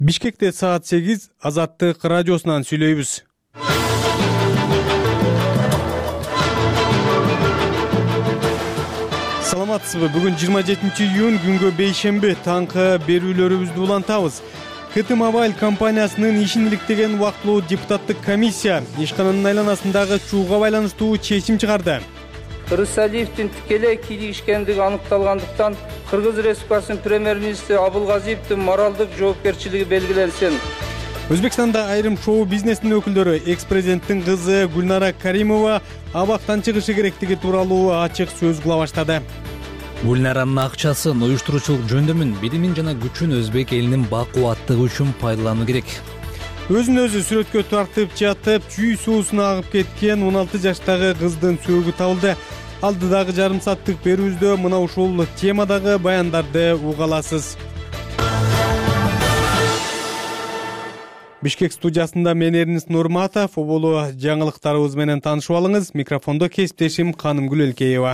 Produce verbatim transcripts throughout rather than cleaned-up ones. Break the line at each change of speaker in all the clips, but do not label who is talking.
Бишкекте саат сегиз Азаттык радиосунан сүйлөйбүз. Саламатсызбы? Бүгүн жыйырма жетинчи июнь күнгө бейшемби таңкы берүүлөрүбүздү улантабыз. КТ Мобайл компаниясынын ишин иликтеген убактылуу депутаттык комиссия ишкананын айланасындагы чууга байланыштуу чечим чыгарды.
Рысалиевдин тикелей кийлигишкендиги аныкталгандыктан Кыргыз Республикасынын премьер-министри Абылгазиевдин моралдык жоопкерчилиги белгиленсин.
Өзбекстанда айрым шоу бизнесинин өкүлдөрү экс-президенттин кызы Гүлнара Каримова абактан чыгышы керектиги тууралуу ачык сөз кыла баштады.
Гүлнаранын акчасын, уюштуруучулук жөндөмүн, билимин жана күчүн өзбек элинин бакубаттыгы үчүн пайдалануу керек.
Өзүн өзү сүрөткө тартып жатып, чүй суусуна агып кеткен он алты жаштагы кыздын сөөгү табылды. Алдыдагы жарым сааттык берүүбүздө мына ушул темадагы баяндарды уга аласыз. Бишкек студиясында мен Эрнис Нурматов, оболу жаңылыктарыбыз менен таанышып алыңыз. Микрофондо кесиптешим Канымгүл Элкеева.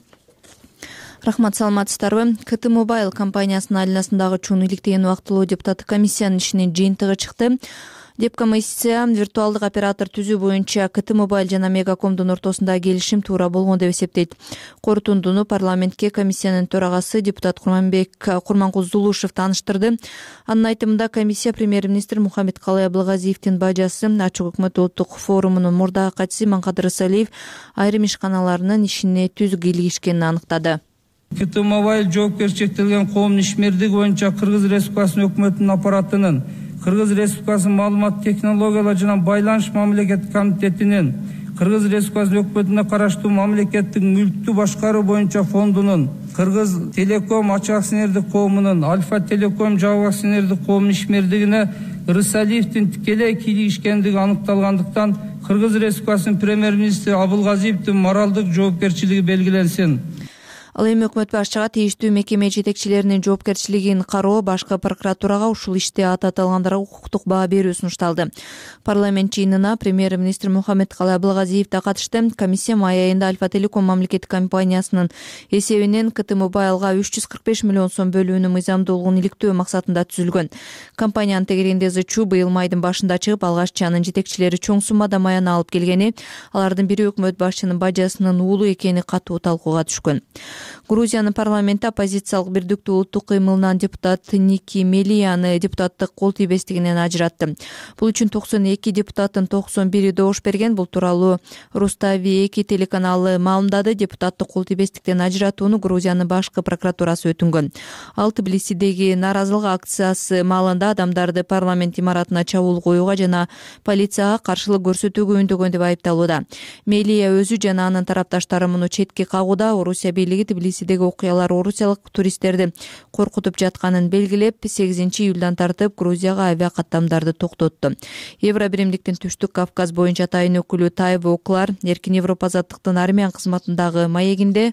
Рахмат, саламатсыздарбы? КТ Мобайл компаниясынын айланасындагы чууну иликтеген убактылуу депутаттык комиссиянын ишинин жыйынтыгы чыкты. Депкомиссия виртуалдык оператор түзүү боюнча КТ Мобайл жана Мегакомдун ортосунда келишим туура болгон деп эсептейт. Корутундуну парламентке комиссиянын төрагасы депутат Курманбек Курманкулзулушев тааныштырды. Анын айтымында комиссия премьер-министр Мухаммедкалый Абылгазиевдин бажасы Ачык өкмөт улуттук форумунун мурдагы катчысы Маңкадыр Рысалиев айрым ишканаларынын ишине түз кийлигишкенин аныктады.
КТ Мобайл жоопкерчиликтелген коомдун ишмердиги боюнча Кыргыз Республикасынын өкмөтүнүн аппаратынын, Кыргыз Республикасынын маалымат технологиялар жана байланыш мамлекеттик комитетинин, Кыргыз Республикасынын өкмөтүнө караштуу мамлекеттик мүлктү башкаруу боюнча фондунун, Кыргыз Телеком ачык акционердик коомунун, Альфа Телеком жабык акционердик коомунун ишмердигине Рысалиевдин тикелей кийлигишкендиги аныкталгандыктан Кыргыз Республикасынын премьер-министри Абылгазиевдин моралдык жоопкерчилиги белгиленсин.
Ал эми өкмөт башчыга тийиштүү мекеме жетекчилеринин жоопкерчилигин кароо, башкы прокуратурага ушул иште аты аталгандарга укуктук баа берүү сунушталды. Парламент жыйынына премьер-министр Мухаммедкалый Абылгазиев да катышты. Комиссия май айында Альфа Телеком мамлекеттик компаниясынын эсебинен КТ Мобайлга үч жүз кырк беш миллион сом бөлүүнүн мыйзамдуулугун иликтөө максатында түзүлгөн. Компаниянын тегерегинде Зычу быйыл майдын башында чыгып, алгаччы анын жетекчилери чоң суммада маяна алып келгени, алардын бири өкмөт башчынын бажасынын уулу экени катуу талкууга түшкөн. Грузиянын парламенти оппозициялык бирдиктүү улуттук кыймылынан депутат Ники Мелияны депутаттык кол тийбестигинен ажыратты. Бул үчүн токсон эки депутаттын токсон бири добуш берген. Бул тууралуу Рустави эки телеканалы маалымдады. Депутаттык кол тийбестиктен ажыратууну Грузиянын башкы прокуратурасы өтүнгөн. Ал Тбилисидеги нааразылык акциясы маалында адамдарды парламент имаратына чабуул коюуга жана полицияга каршылык көрсөтүүгө үндөгөн деп айыпталууда. Мелия өзү жана анын тарапташтары муну четке кагууда. Орусия бийлиги Тбилисидеги окуялар орусиялык туристтерди коркутуп жатканын белгилеп, сегизинчи июлдан тартып Грузияга авиакаттамдарды токтотту. Евро биримдиктин Түштүк Кавказ боюнча тайын өкүлү Тайво Оклар Эркин Европа азаттыктын армян кызматындагы маегинде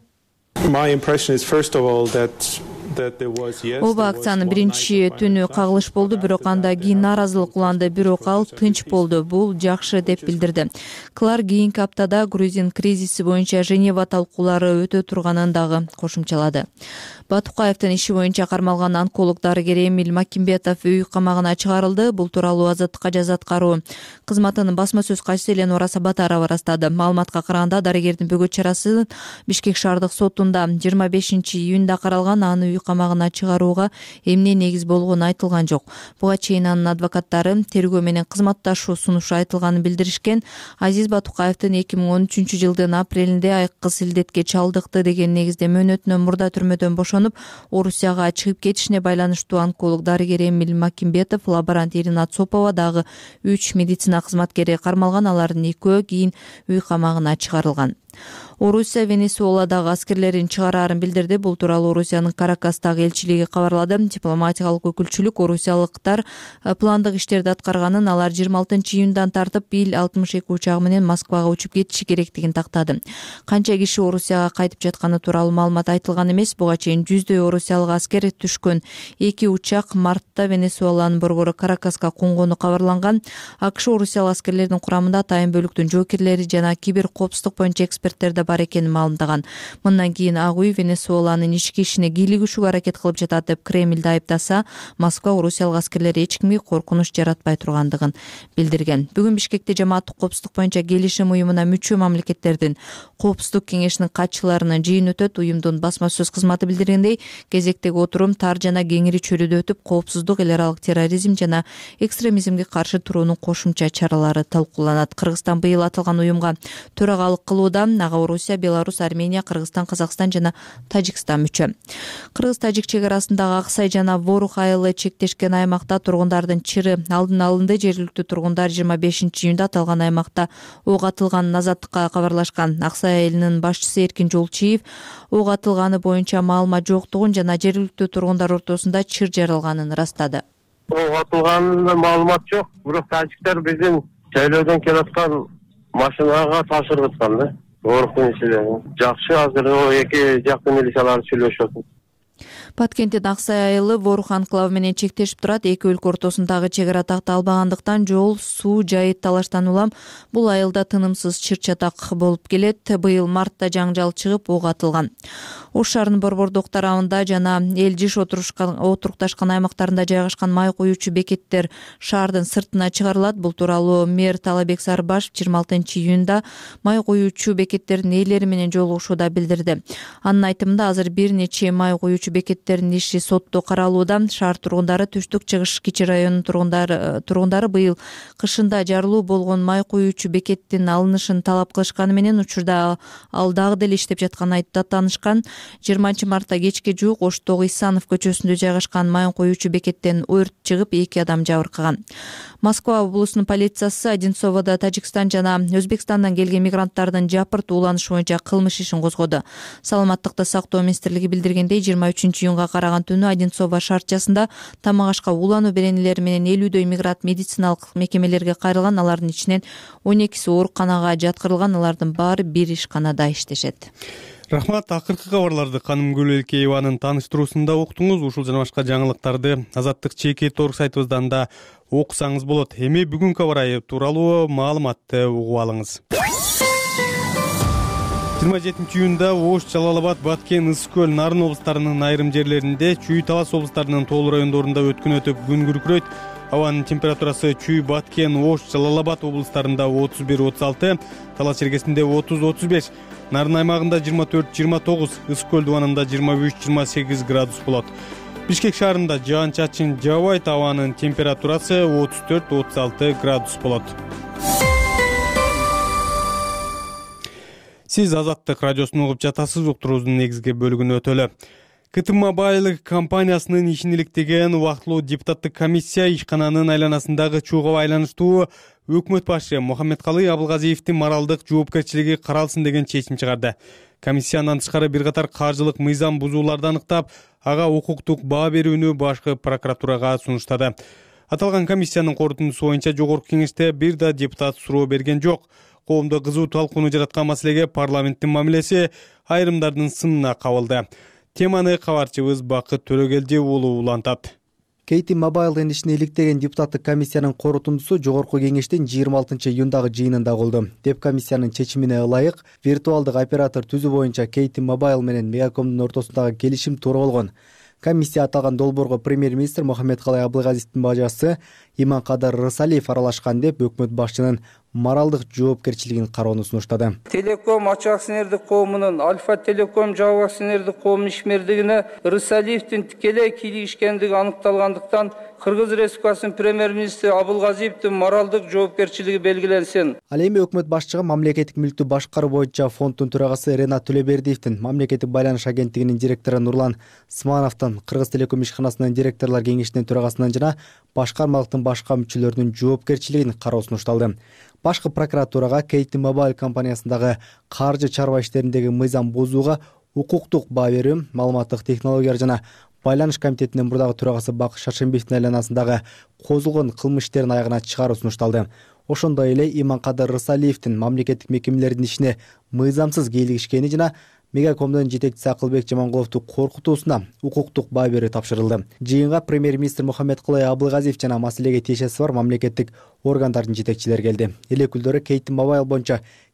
Оба акциянын биринчи түнү кагылыш болду, бирок анда кийин нааразылык уланды, бирок ал тынч болду. Бул жакшы деп билдирди. Клар кийинки аптада грузин кризиси боюнча Женева талкуулары өтө турганын дагы кошумчалады. Батукаевдин иши боюнча кармалган онколог дарыгер Эмиль Макимбетов үй камагына чыгарылды. Бул тууралуу Азаттыкка жаза аткаруу кызматынын басма сөз катчысы Эленора Сабатарова ырастады. Маалыматка караганда дарыгердин бөгөт чарасы Бишкек шаардык сотунда жыйырма бешинчи июнда каралган. Аны үй камагына чыгарууга эмне негиз болгону айтылган жок. Буга чейин анын адвокаттары тергөө менен кызматташуу сунушу айтылганын билдиришкен. Азиз Батукаевдин эки миң он үчүнчү жылдын апрелинде айкыз илдетке чалдыкты деген негизде мөөнөтүнөн мурда түрмөдөн бошонуп, Орусияга чыгып кетишине байланыштуу онколог дарыгер Эмиль Макимбетов, лаборант Ирина Цопова дагы үч медицина кызматкери кармалган. Алардын экөө кийин үй камагына чыгарылган. Орусия Венесуэладагы аскерлерин чыгарарын билдирди. Бул тууралуу Орусиянын Каракастагы элчилиги кабарлады. Дипломатиялык өкүлчүлүк орусиялыктар пландык иштерди аткарганын, алар жыйырма алтынчы июндан тартып ил алтымыш эки учагы менен Москвага учуп кетиши керектигин тактады. Канча киши Орусияга кайтып жатканы тууралуу маалымат айтылган эмес. Буга чейин жүздөй орусиялык аскер түшкөн эки учак мартта Венесуэланын борбору Каракаска конгону кабарланган. АКШ орусиялык аскерлердин курамында атайын бөлүктүн жоокерлери жана кибер коопсуздук боюнча эксперт эксперттер да бар экенин маалымдаган. Мындан кийин Ак үй Венесуэланын ички ишине кийлигишүүгө аракет кылып жатат деп Кремлди айыптаса, Москва орусиялык аскерлер эч кимге коркунуч жаратпай тургандыгын билдирген. Бүгүн Бишкекте жамааттык коопсуздук боюнча келишим уюмуна мүчө мамлекеттердин коопсуздук кеңешинин катчыларынын жыйыны өтөт. Уюмдун басма сөз кызматы билдиргендей, кезектеги отурум тар жана кеңири чөлүдө өтүп, коопсуздук, эл аралык терроризм жана экстремизмге каршы туруунун кошумча чаралары талкууланат. Кыргызстан быйыл аталган уюмга төрагалык кылууда. Ага Орусия, Беларусь, Армения, Кыргызстан, Казакстан жана Тажикстан мүчө. Кыргыз-тажик чек арасындагы Аксай жана Ворух айылы чектешкен аймакта тургундардын чыры алдын алынды. Жергиликтүү тургундар жыйырма бешинчи июнда аталган аймакта ок атылганын азаттыкка кабарлашкан. Аксай айылынын башчысы Эркин Жолчиев ок атылганы боюнча маалымат жоктугун жана жергиликтүү тургундар ортосунда чыр жаралганын ырастады.
Ок атылганын маалымат жок, бирок тажиктер биздин жайлоодон келаткан машинага тапшырып аткан да. Орухтун ичинде. Жакшы, азыр эки жактын милициялары сүйлөшөт.
Баткенттин Аксай айылы Ворух анклавы менен чектешип турат. Эки өлкө ортосундагы чек ара такталбагандыктан жол, суу, жайыт талаштан улам бул айылда тынымсыз чыр-чатак болуп келет. Быйыл мартта жаңжал чыгып ок атылган. Ош шаарынын Борбордук тарабында жана эл жыш отурукташкан аймактарында жайгашкан май куюучу бекеттер шаардын сыртына чыгарылат. Бул тууралуу мэр Талабек Сарбашев жыйырма алтынчы июнда май куюучу бекеттердин ээлери менен жолугушууда билдирди. Анын айтымында азыр бир нече май куюучу бекеттердин иши сотто каралууда. Шаар тургундары, Түштүк Чыгыш кичи районунун тургундары тургундары быйыл кышында жарылуу болгон май куюучу бекеттин алынышын талап кылышканы менен учурда ал дагы деле иштеп жатканын айтып таанышкан. жыйырманчы мартта кечке жуук Оштогу Исанов көчөсүндө жайгашкан май куюучу бекеттен өрт чыгып, эки адам жабыркаган. Москва облусунун полициясы Одинцоводо Тажикстан жана Өзбекстандан келген мигранттардын жапырт ууланышы боюнча кылмыш ишин козгоду. Саламаттыкты сактоо министрлиги билдиргендей, жыйырма үчүнчү июнга караган түнү Одинцово шаарчасында тамак ашка уулануу беренелери менен элүүдөй мигрант медициналык мекемелерге кайрылган. Алардын ичинен он экиси ооруканага жаткырылган. Алардын баары бир ишканада иштешет.
Рахмат. Акыркы кабарларды Каным Гүлөлкееванын тааныштыруусунда уктуңуз. Ушул жана башка жаңылыктарды Азаттык чекит орг сайтыбыздан да окусаңыз болот. Эми бүгүнкү аба ырайы тууралуу маалыматты угуп алыңыз. жыйырма жетинчи июнда Ош, Жалал Абад, Баткен, Ысык көл, Нарын облустарынын айрым жерлеринде, Чүй, Талас облустарынын тоолуу райондорунда өткүн өтүп күн күркүрөйт. Абанын температурасы Чүй, Баткен, Ош, Жалал Абад облустарында отуз бир отуз алты, Талас чергесинде отуз отуз беш, Нарын аймагында жыйырма төрт жыйырма тогуз, Ысык көл дубанында жыйырма үч жыйырма сегиз градус болот. Бишкек шаарында жаан-чачын жаабайт, абанын температурасы отуз төрт отуз алты градус болот. Сиз Азаттык радиосун угуп жатасыз. Уктуруубуздун негизги бөлүгүнө өтөлү. КТ Мобайл компаниясынын ишин иликтеген убактылуу депутаттык комиссия ишкананын айланасындагы чууга байланыштуу өкмөт башы Мухаммедкалый Абылгазиевдин моралдык жоопкерчилиги каралсын деген чечим чыгарды. Комиссиянан тышкары бир катар каржылык мыйзам бузууларды аныктап, ага укуктук баа берүүнү башкы прокуратурага сунуштады. Аталган комиссиянын корутундусу боюнча жогорку кеңеште бир да депутат суроо берген жок. Коомдо кызуу талкууну жараткан маселеге парламенттин мамилеси айрымдардын сынына кабылды. Теманы кабарчыбыз Бакыт Төрөгелди уулу улантат.
КТ Мобайлдын ишин иликтеген депутаттык комиссиянын корутундусу жогорку кеңештин жыйырма алтынчы июндагы жыйынында болду. Деп комиссиянын чечимине ылайык виртуалдык оператор түзүү боюнча КТ Мобайл менен Мегакомдун ортосундагы келишим туура болгон. Комиссия аталган долбоорго премьер-министр Мухаммедкалый Абылгазиевдин бажасы Иманкадыр Рысалиев аралашкан деп өкмөт башчынын моралдык жоопкерчилигин кароону сунуштады.
Телеком ачык акционердик коомунун Альфа Телеком жабык акционердик коомунун ишмердигине Рысалиевдин тикелей кийлигишкендиги аныкталгандыктан Кыргыз Республикасынын премьер-министри Абылгазиевдин моралдык жоопкерчилиги белгиленсин.
Ал эми өкмөт башчыга мамлекеттик мүлктү башкаруу боюнча фонддун төрагасы Ренат Төлөбердиевдин, мамлекеттик байланыш агенттигинин директору Нурлан Смановдун, Кыргыз Телеком ишканасынын директорлор кеңешинин төрагасынан жана башкармалыктын башка мүчөлөрүнүн жоопкерчилигин кароо сунушталды. Башкы прокуратурага КТ Мобайл компаниясындагы каржы чарба иштериндеги мыйзам бузууга укуктук баа берүү, маалыматтык технологиялар жана байланыш комитетинин мурдагы төрагасы Бакыт Шаршембиевдин айланасындагы козулгон кылмыш иштерин аягына чыгаруу сунушталды. Ошондой эле Иманкадыр Рысалиевдин мамлекеттик мекемелердин ишине мыйзамсыз кийлигишкени жана Мегакомдун жетекчиси Акылбек Жамангуловду коркутуусуна укуктук баа берүү тапшырылды. Жыйынга премьер-министр Мухаммедкалый Абылгазиев жана маселеге тиешеси бар мамлекеттик органдардын жетекчилери келди. Эл өкүлдөрү КТ Мобайл боюнча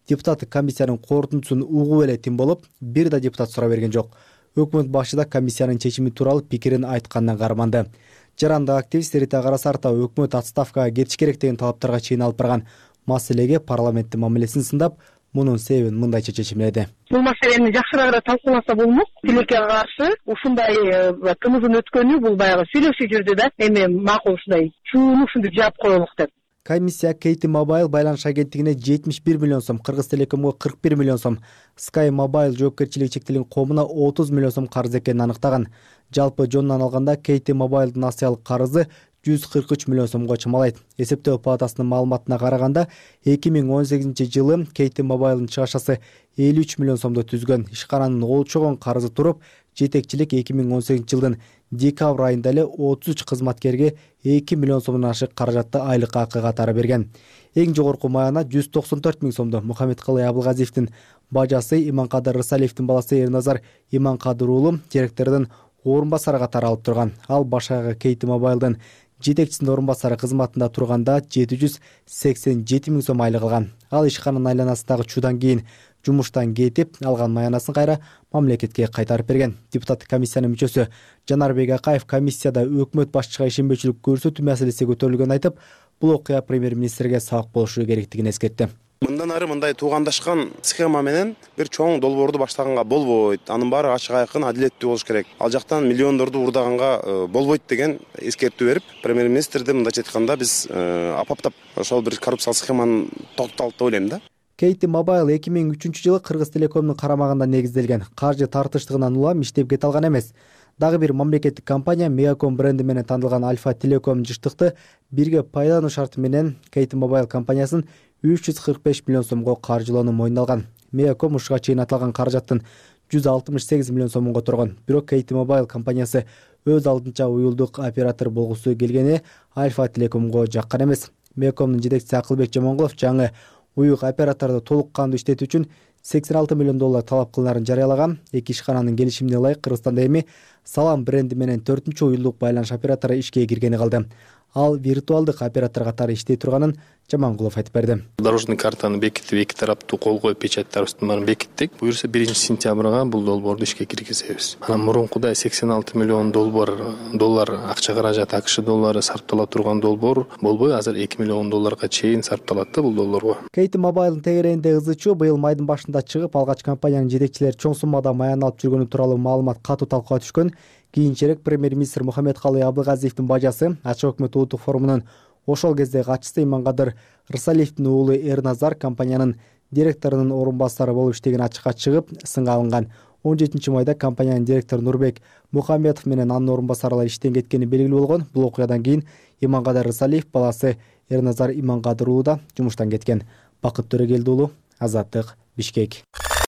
депутаттык комиссиянын корутундусун угуп эле тим болуп, бир да депутат сурап берген жок. Өкмөт башы да комиссиянын чечими тууралуу пикирин айткандан карманды. Жарандык активист Рита Карасартова өкмөт отставкага кетиш керек деген талаптарга чейин алып барган маселеге парламенттин мамилесин сындап, мунун себебин мындайча чечимледи.
Бул маселени жакшыраак талкууласа болмок. Тилекке каршы ушундай кымызын өткөнү бул баягы сүйлөшүү жүрдү да, эми макул ушундай чууну ушинтип жаап коелук деп.
Комиссия Кейти Мобайл байланыш агенттигине жетимиш бир миллион сом, Кыргыз Телекомго кырк бир миллион сом, Sky Mobile жоопкерчилиги чектелген коомуна отуз миллион сом карыз экенин аныктаган. Жалпы жонунан алганда Кейти Мобайлдын акциялык карызы жүз кырк үч миллион сомго чамалайт. Эсептөө палатасынын маалыматына караганда эки миң он сегизинчи жылы Кейти Мобайлдын чыгашасы элүү үч миллион сомду түзгөн. Ишкананын олчогон карызы туруп, жетекчилик эки миң он сегизинчи жылдын декабрь айында эле отуз үч кызматкерге эки миллион сомдон ашык каражатты айлык акы катары берген. Эң жогорку маяна жүз токсон төрт миң сомду Мухаммедкалый Абылгазиевдин бажасы Иманкадыр Рысалиевдин баласы Эрназар Иманкадыр уулу директордун орун басары катары алып турган. Ал башагы Кейти Мобайлдын жетекчисинин орун басары кызматында турганда жети жүз сексен жети миң сом айлык алган. Ал ишкананын айланасындагы чуудан кийин жумуштан кетип, алган маянасын кайра мамлекетке кайтарып берген. Депутаттык комиссиянын мүчөсү Жанарбек Акаев комиссияда өкмөт башчыга ишенбечилик көрсөтүү маселеси көтөрүлгөнүн айтып, бул окуя премьер-министрге сабак болушу керектигин эскертти.
Мындан ары мындай туугандашкан схема менен бир чоң долбоорду баштаганга болбойт. Анын баары ачык айкын, адилеттүү болуш керек. Ал жактан миллиондорду урдаганга болбойт деген эскертүү берип, премьер-министрди мындайча айтканда биз апаптап ошол бир коррупциялык схеманы токтоталды деп ойлойм да.
Кейти Мобайл эки миң үчүнчү жылы Кыргыз Телекомдун карамагында негизделген. Каржы тартыштыгынан улам иштеп кете алган эмес. Дагы бир мамлекеттик компания Мегаком бренди менен танылган Альфа Телеком жыштыкты бирге пайдалануу шарты менен Кейти Мобайл компаниясын үч жүз кырк беш миллион сомго каржылоону мойнуна Мегаком ушуга чейин аталган каражаттын жүз алтымыш сегиз миллион сомун которгон. Бирок Кейти Мобайл компаниясы өз алдынча уюлдук оператор болгусу келгени Альфа Телекомго жаккан эмес. Мегакомдун жетекчиси Акылбек Жамангулов жаңы уюк операторду толук кандуу иштетүү үчүн сексен алты миллион доллар талап кылынаарын жарыялаган. Эки ишкананын келишимине ылайык Кыргызстанда эми Салам бренди менен төртүнчү уюлдук байланыш оператору ишке киргени калды. Ал виртуалдык оператор катары иштей турганын Жамангулов айтып берди.
Дорожный картаны бекитип, эки тараптуу кол коюп печаттарыбыздын баарын бекиттик. Буюрса биринчи сентябрга бул долбоорду ишке киргизебиз. Анан мурункудай сексен алты миллион доллар доллар акча каражат, акш доллары сарптала турган долбоор болбой, азыр эки миллион долларга чейин сарпталат да бул долбоорго.
Кейти Мобайлдын тегерегинде ызы чуу быйыл майдын башында чыгып, алгач компаниянын жетекчилери чоң суммада маян алып жүргөнү тууралуу маалымат катуу талкууга түшкөн. Кийинчерээк премьер-министр Мухаммедкалый Абылгазиевдин бажасы Ачык өкмөт улуттук форумунун ошол кезде катчысы Иманкадыр Рысалиевдин уулу Эрназар компаниянын директорунун орун басары болуп иштеген ачыкка чыгып, сынга алынган. он жетинчи майда компаниянын директору Нурбек Мухаммедов менен анын орун басарлары иштен кеткени белгилүү болгон. Бул окуядан кийин Иманкадыр Рысалиев баласы Эрназар Иманкадыр уулу да жумуштан кеткен. Бакыт Төрөгелди уулу, Азаттык, Бишкек.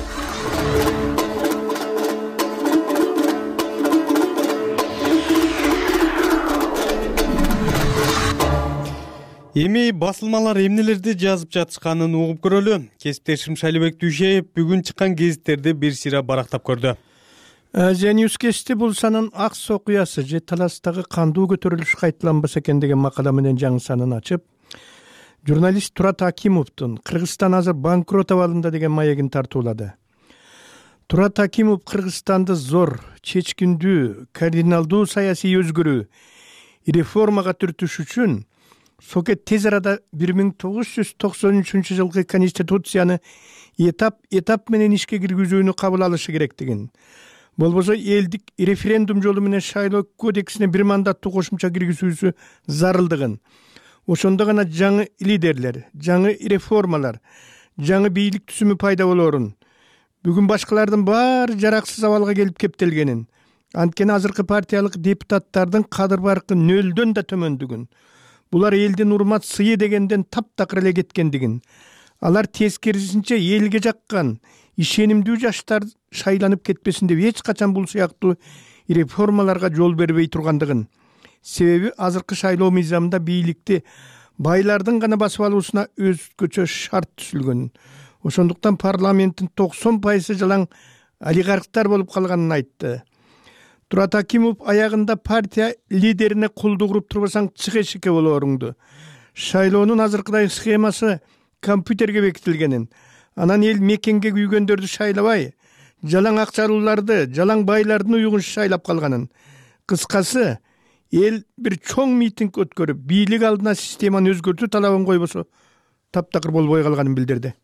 Эми басылмалар эмнелерди жазып жатышканын угуп көрөлү. Кесиптешим Шалибек Дүйшеев бүгүн чыккан гезиттерди бир сыйра барактап көрдү.
Азиянюс кести бул санын Акс окуясы же Таластагы кандуу көтөрүлүш кайталанбаса экен деген макала менен жаңы санын ачып, журналист Турат Акимовдун Кыргызстан азыр банкрот абалында деген маегин тартуулады. Турат Акимов Кыргызстанды зор, чечкиндүү, кардиналдуу саясий өзгөрүү, реформага түртүш үчүн Сокет тез арада бир миң тогуз жүз токсон үчүнчү жылкы конституцияны этап этап менен ишке киргизүүнү кабыл алышы керектигин, болбосо элдик референдум жолу менен шайлоо кодексине бир мандаттуу кошумча киргизүүсү зарылдыгын, ошондо гана жаңы лидерлер, жаңы реформалар, жаңы бийлик түсүмү пайда болорун, бүгүн башкалардын баары жараксыз абалга келип кептелгенин, анткени азыркы партиялык депутаттардын кадыр баркы нөлдөн да төмөндүгүн, булар элдин урмат сыйы дегенден таптакыр эле кеткендигин, алар тескерисинче элге жаккан ишенимдүү жаштар шайланып кетпесин деп эч качан бул сыяктуу реформаларга жол бербей тургандыгын, себеби азыркы шайлоо мыйзамында бийликти байлардын гана басып алуусуна өзгөчө шарт түзүлгөн. Ошондуктан парламенттин токсон пайызы жалаң олигархтар болуп калганын айтты. Турат Акимов аягында партия лидерине кулдук уруп турбасаң чык эшикке болооруңду. Шайлоонун азыркыдай схемасы компьютерге бекитилгенин, анан эл мекенге күйгөндөрдү шайлабай, жалаң акчалууларды, жалаң байлардын уюгун шайлап калганын. Кыскасы, эл бир чоң митинг өткөрүп, бийлик алдына системаны өзгөртүү талабын койбосо таптакыр болбой калганын билдирди.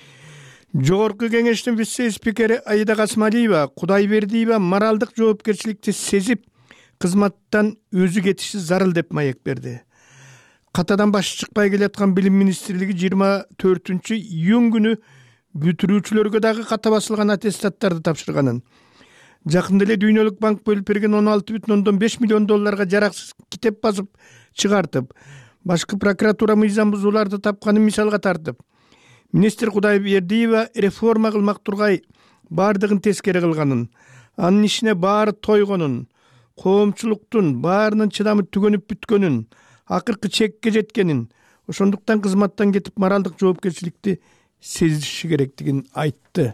Жогорку кеңештин вице спикери Аида Касымалиева Кудайбердиева моралдык жоопкерчиликти сезип, кызматтан өзү кетиши зарыл деп маек берди. Катадан башы чыкпай келаткан билим министрлиги жыйырма төртүнчү июнь күнү бүтүрүүчүлөргө дагы ката басылган аттестаттарды тапшырганын, жакында эле Дүйнөлүк банк бөлүп берген он алты бүтүн ондон беш миллион долларга жараксыз китеп басып чыгартып, башкы прокуратура мыйзам бузууларды тапканын мисалга тартып, министр Кудайбердиева реформа кылмак тургай баардыгын тескери кылганын, анын ишине баары тойгонун, коомчулуктун баарынын чыдамы түгөнүп бүткөнүн, акыркы чекке жеткенин, ошондуктан кызматтан кетип моралдык жоопкерчиликти сезиши керектигин айтты.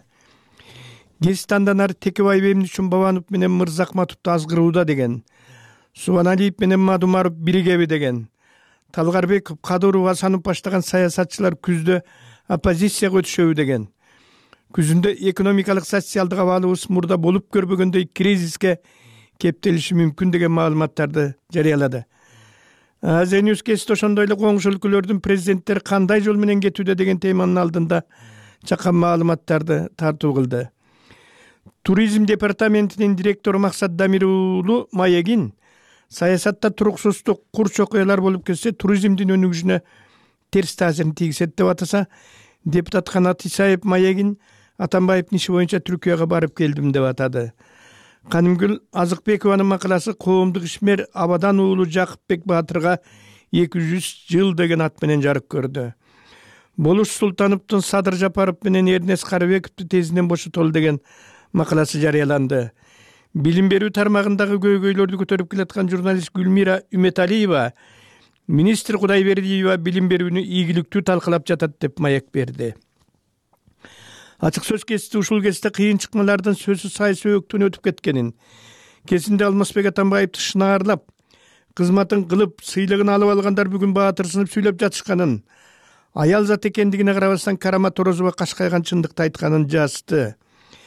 Кез андан ары Текебаев Эмне Чумбабанов менен Мырзахматовду азгырууда деген, Субаналиев менен Мадумаров биригеби деген, Талгарбеков, Кадыров, Асанов баштаган саясатчылар күздө оппозицияга өтүшөбү деген, күзүндө экономикалык социалдык абалыбыз мурда болуп көрбөгөндөй кризиске кептелиши мүмкүн деген маалыматтарды жарыялады. Азия Ньюс кести ошондой эле коңшу өлкөлөрдүн президенттери кандай жол менен кетүүдө деген теманын алдында чакан маалыматтарды тартуу кылды. Туризм департаментинин директору Максат Дамир уулу Маегин саясатта туруксуздук, курч окуялар болуп кетсе, туризмдин өнүгүшүнө терс таасирин тийгизет деп атаса, депутат Канат Исаев Маегин Атамбаевдин иши боюнча Түркияга барып келдим деп атады. Канымгүл Азыкбекованын макаласы коомдук ишмер Абадан уулу Жакыпбек Баатырга эки жүз жыл деген ат менен жарык көрдү. Болуш Султановдун Садыр Жапаров менен Эрнест Карыбековду тезинен бошотолу деген макаласы жарыяланды. Билим берүү тармагындагы көйгөйлөрдү көтөрүп келаткан журналист Гүлмира Үметалиева министр Кудайбердиева билим берүүнү ийгиликтүү талкалап жатат деп маек берди. Ачык сөз кести ушул кезде кыйын чыкмалардын сөзү сай сөөктөн өтүп кеткенин, кезинде Алмазбек Атамбаевди шынаарлап, кызматын кылып, сыйлыгын алып алгандар бүгүн баатырсынып сүйлөп жатышканын, аял зат экендигине карабастан Карама Торозова кашкайган чындыкты айтканын жазды.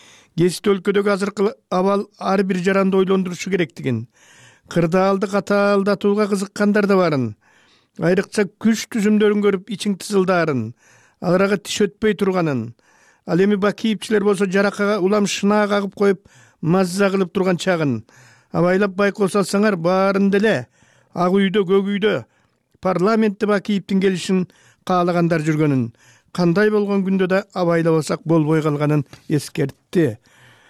Кести өлкөдөгү азыркы абал ар бир жаранды ойлондурушу керектигин, кырдаалды катаалдатууга кызыккандар да барын, айрыкча күч түзүмдөрүн көрүп ичиң тызылдаарын, аларга тиш өтпөй турганын, ал эми Бакиевчилер болсо жаракага улам шынаа кагып коюп мазза кылып турган чагын абайлап байкоо салсаңар, баарында эле ак үйдө, көк үйдө парламентте Бакиевдин келишин каалагандар жүргөнүн, кандай болгон күндө да абайлабасак болбой калганын эскертти.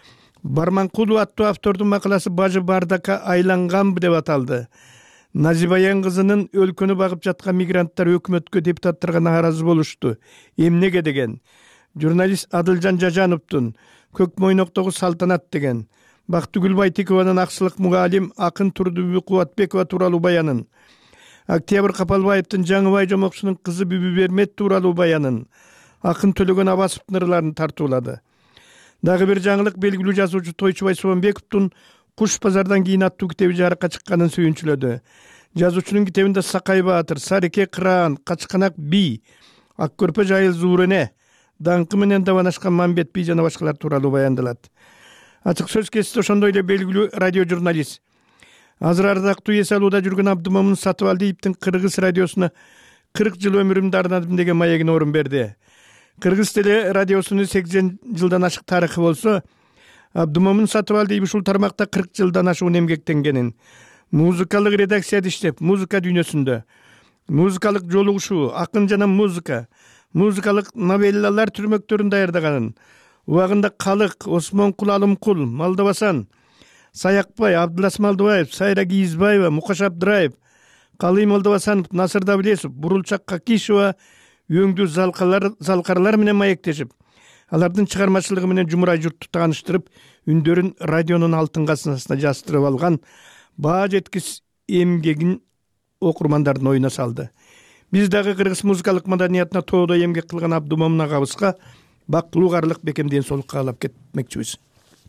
Барманкулов аттуу автордун макаласы Бажы бардака айланганбы деп аталды. Назибаян кызынын өлкөнү багып жаткан мигранттар өкмөткө, депутаттарга нааразы болушту. Эмнеге деген. Журналист Адылжан Жажановдун Көк мойноктогу салтанат деген, Бактыгүл Байтекованын Аксылык мугалим Акын Турдубү Кубатбекова тууралуу баянын, Октябрь Капалбаевдин Жаңыбай Жомоксунун кызы Бүбү Бермет тууралуу баянын, Акын Төлөгөн Абасовдун ырларын тартуулады. Дагы бир жаңылык белгилүү жазуучу Тойчубай Суонбековдун Куш базардан кийин аттуу китеби жарыкка чыкканын сүйүнчүлөдү. Жазуучунун китебинде Сакай Баатыр, Сареке Кыраан, Качканак Би, Ак көрпө жайыл Зуурене, даңкы менен дабанашкан Мамбет Би жана башкалар тууралуу баяндалат. Ачык сөз кести ошондой эле белгилүү радио журналист, азыр ардактуу эс алууда жүргөн Абдымомун Сатыбалдиевдин Кыргыз радиосуна кырк жыл өмүрүмдү арнадым деген маегине орун берди. Кыргыз теле радиосунун сексен жылдан ашык тарыхы болсо, Абдымомун Сатыбалдиев ушул тармакта кырк жылдан ашуун эмгектенгенин, музыкалык редакцияда иштеп, музыка дүйнөсүндө музыкалык жолугушуу, акын жана музыка, музыкалык новеллалар түрмөктөрүн даярдаганын, убагында Калык, Осмонкул Алымкул, Малдабасан, Саякбай, Абдылас Малдыбаев, Сайра Кийизбаева, Мукаш Абдыраев, Калый Малдабасанов, Насыр Давлесов, Бурулчак Какишева өңдүү залкарлар залкарлар менен маектешип, алардын чыгармачылыгы менен жумурай журтту тааныштырып, үндөрүн радионун алтын казынасына жаздырып алган баа жеткис эмгегин окурмандардын оюна салды. Биз дагы кыргыз музыкалык маданиятына тоодой эмгек кылган Абдымомун агабызга бактылуу каарлык бекем ден соолук каалап кетмекчибиз.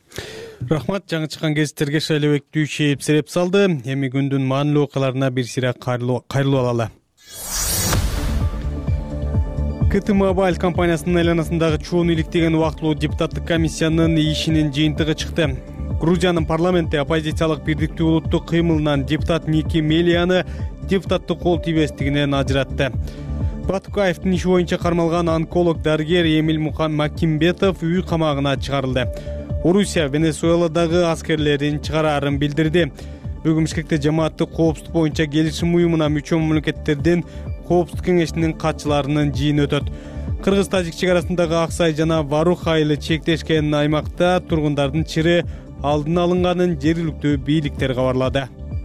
Рахмат, жаңы чыккан гезиттерге шайлабектүү чейип сереп салды. Эми күндүн маанилүү окуяларына бир сыйра кайрылуу алалы. КТ Мобайл компаниясынын айланасындагы чоң иликтеген убактылуу депутаттык комиссиянын ишинин жыйынтыгы чыкты. Грузиянын парламенти оппозициялык бирдиктүү улуттук кыймылынан депутат Ники Мелияны депутаттык кол тийбестигинен ажыратты. Батукаевдин иши боюнча кармалган онколог дарыгер Эмиль Макимбетов үй камагына чыгарылды. Орусия Венесуэладагы аскерлерин чыгарарын билдирди. Бүгүн Бишкекте жамааттык коопсуздук боюнча келишим уюмуна мүчө мамлекеттердин коопсуздук кеңешинин катчыларынын жыйыны өтөт. Кыргыз-Тажик чек арасындагы Аксай жана Варух айылы чектешкен аймакта тургундардын чыры алдын алынганын жергиликтүү бийликтер кабарлады.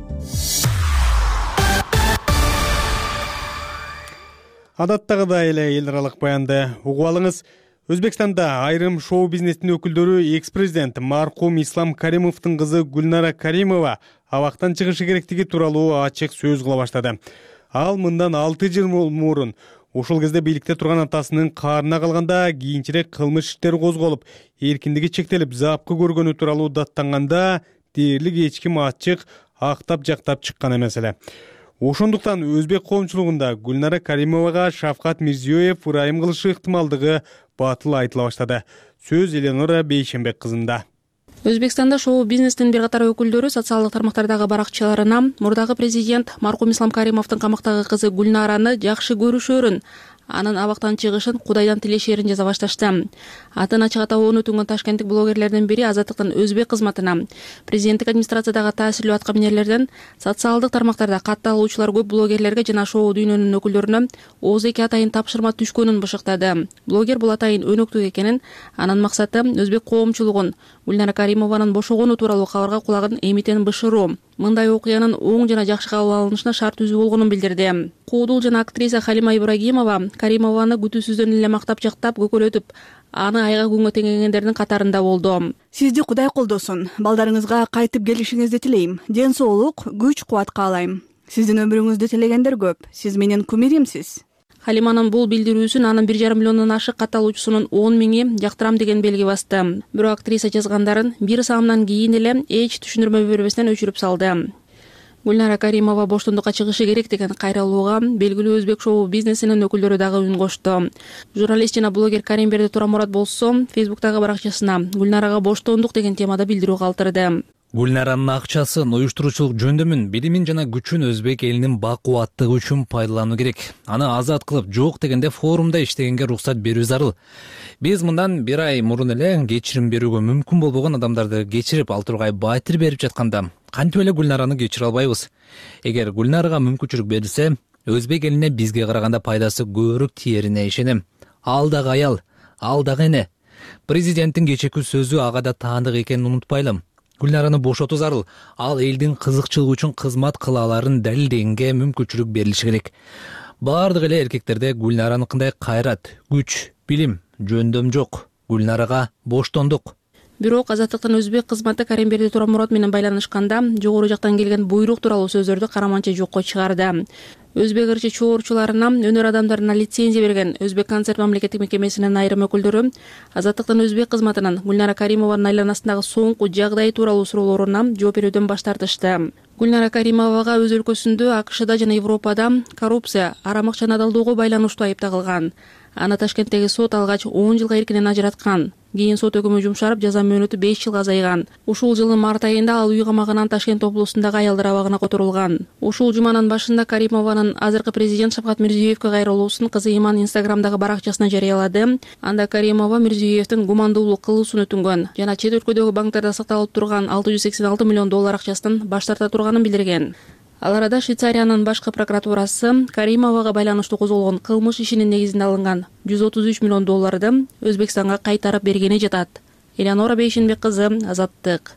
Адаттагыдай эле эл аралык баянды угуп алыңыз. Өзбекстанда айрым шоу бизнестин өкүлдөрү экс-президент маркум Ислам Каримовдун кызы Гүлнара Каримова абактан чыгышы керектиги тууралуу ачык сөз кыла баштады. Ал мындан алты жыл мурун ушул кезде бийликте турган атасынын каарына калганда кийинчерээк кылмыш иштери козголуп, эркиндиги чектелип, запкы көргөнү тууралуу даттанганда дээрлик эч ким ачык актап жактап чыккан эмес эле. Ошондуктан өзбек коомчулугунда Гүлнара Каримовага Шавкат Мирзиёев ырайым кылышы ыктымалдыгы батыл айтыла баштады. Сөз Эленора Бейшембек кызында.
Өзбекстанда шоу бизнестин бир катар өкүлдөрү социалдык тармактардагы баракчаларына мурдагы президент маркум Ислам Каримовдун камактагы кызы Гүлнараны жакшы көрүшөрүн, анын абактан чыгышын Кудайдан тилешерин жаза башташты. Атын ачык атабын өтүнгөн ташкенттик блогерлердин бири Азаттыктын өзбек кызматына президенттик администрациядагы таасирлүү аткаминерлерден социалдык тармактарда катты алуучулар көп блогерлерге жана шоу дүйнөнүн өкүлдөрүнө ооз эки атайын тапшырма түшкөнүн бышыктады. Блогер бул атайын өнөктүк экенин, анын максаты өзбек коомчулугун Гүлнара Каримованын бошогону тууралуу кабарга кулагын эмитен бышыруу. Мындай окуянын оң жана жакшы кабыл алынышына шарт түзүү болгонун билдирди. Куудул жана актриса Халима Ибрагимова Каримованы күтүүсүздөн эле мактап жактап көкөлөтүп, аны айга күнгө теңегендердин катарында болду.
Сизди Кудай колдосун. Балдарыңызга кайтып келишиңизди тилейм. Ден соолук, күч кубат каалайм. Сиздин өмүрүңүздү тилегендер көп. Сиз менин кумиримсиз.
Халиманын бул билдирүүсүн анын бир жарым миллиондон ашык катталуучусунун он миңи жактырам деген белги басты. Бирок актриса жазгандарын бир саамдан кийин эле эч түшүндүрмө бербестен өчүрүп салды. Гүлнара Каримова боштондукка чыгышы керек деген кайрылууга белгилүү өзбек шоу бизнесинин өкүлдөрү дагы үн кошту. Журналист жана блогер Каримберди Турамурат болсо, Фейсбуктагы баракчасына Гүлнарага боштондук деген темада билдирүү калтырды.
Гүлнаранын акчасын, уюштуруучулук жөндөмүн, билимин жана күчүн өзбек элинин бакубаттыгы үчүн пайдалануу керек. Аны азат кылып, жок дегенде форумда иштегенге уруксат берүү зарыл. Биз мындан бир ай мурун эле кечирим берүүгө мүмкүн болбогон адамдарды кечирип, ал тургай баатыр берип жатканда кантип эле Гүлнараны кечире албайбыз? Эгер Гүлнарага мүмкүнчүлүк берилсе, өзбек элине бизге караганда пайдасы көбүрөөк тиерине ишенем. Ал дагы аял, ал дагы эне. Президенттин кечээки сөзү ага да таандык экенин унутпайлым. Гүлнараны бошотуу зарыл. Ал элдин кызыкчылыгы үчүн кызмат кыла аларын далилдегенге мүмкүнчүлүк берилиши керек. Бардык эле эркектерде Гүлнараныкындай кайрат, күч, билим, жөндөм жок. Гүлнарага боштондук.
Бирок Азаттыктын өзбек кызматы Каримберди Турамурат менен байланышканда жогору жактан келген буйрук тууралуу сөздөрдү караманча жокко чыгарды. Өзбек ырчы чоорчуларына, өнөр адамдарына лицензия берген Өзбек концерт мамлекеттик мекемесинин айрым өкүлдөрү Азаттыктын өзбек кызматынын Гүлнара Каримованын айланасындагы соңку жагдай тууралуу суроолоруна жооп берүүдөн баш тартышты. Гүлнара Каримовага өз өлкөсүндө, АКШда жана Европада коррупция, арам акчаны алдоого байланыштуу айыпталган. Аны Ташкенттеги сот алгач он жылга эркинен ажыраткан. Кийин сот өкүмү жумшарып, жаза мөөнөтү беш жылга азайган. Ушул жылдын март айында ал үй камагынан Ташкент облусундагы аялдар абагына которулган. Ушул жуманын башында Каримованын азыркы президент Шавкат Мирзиёевке кайрылуусун кызы Иман Инстаграмдагы баракчасына жарыялады. Анда Каримова Мирзиёевдин гумандуулук кылуусун өтүнгөн жана чет өлкөдөгү банктарда сакталып турган алты жүз сексен алты миллион доллар акчасынан баш тарта турганын билдирген. Ал арада Швейцариянын башкы прокуратурасы Каримовага байланыштуу козголгон кылмыш ишинин негизинде алынган жүз отуз үч миллион долларды Өзбекстанга кайтарып бергени жатат. Эленора Бейшенбек кызы, Азаттык.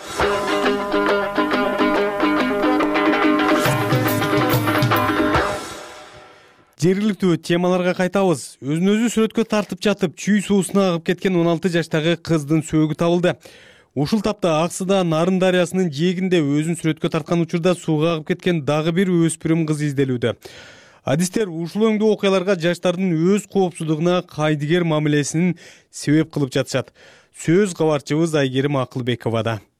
Жергиликтүү темаларга кайтабыз. Өзүн өзү сүрөткө тартып жатып, чүй суусуна агып кеткен он алты жаштагы кыздын сөөгү табылды. Ушул тапта Аксыда Нарын дарыясынын жээгинде өзүн сүрөткө тарткан учурда сууга агып кеткен дагы бир өспүрүм кыз изделүүдө. Адистер ушул өңдүү окуяларга жаштардын өз коопсуздугуна кайдыгер мамилесин себеп кылып жатышат. Сөз кабарчыбыз Айгерим Акылбековада.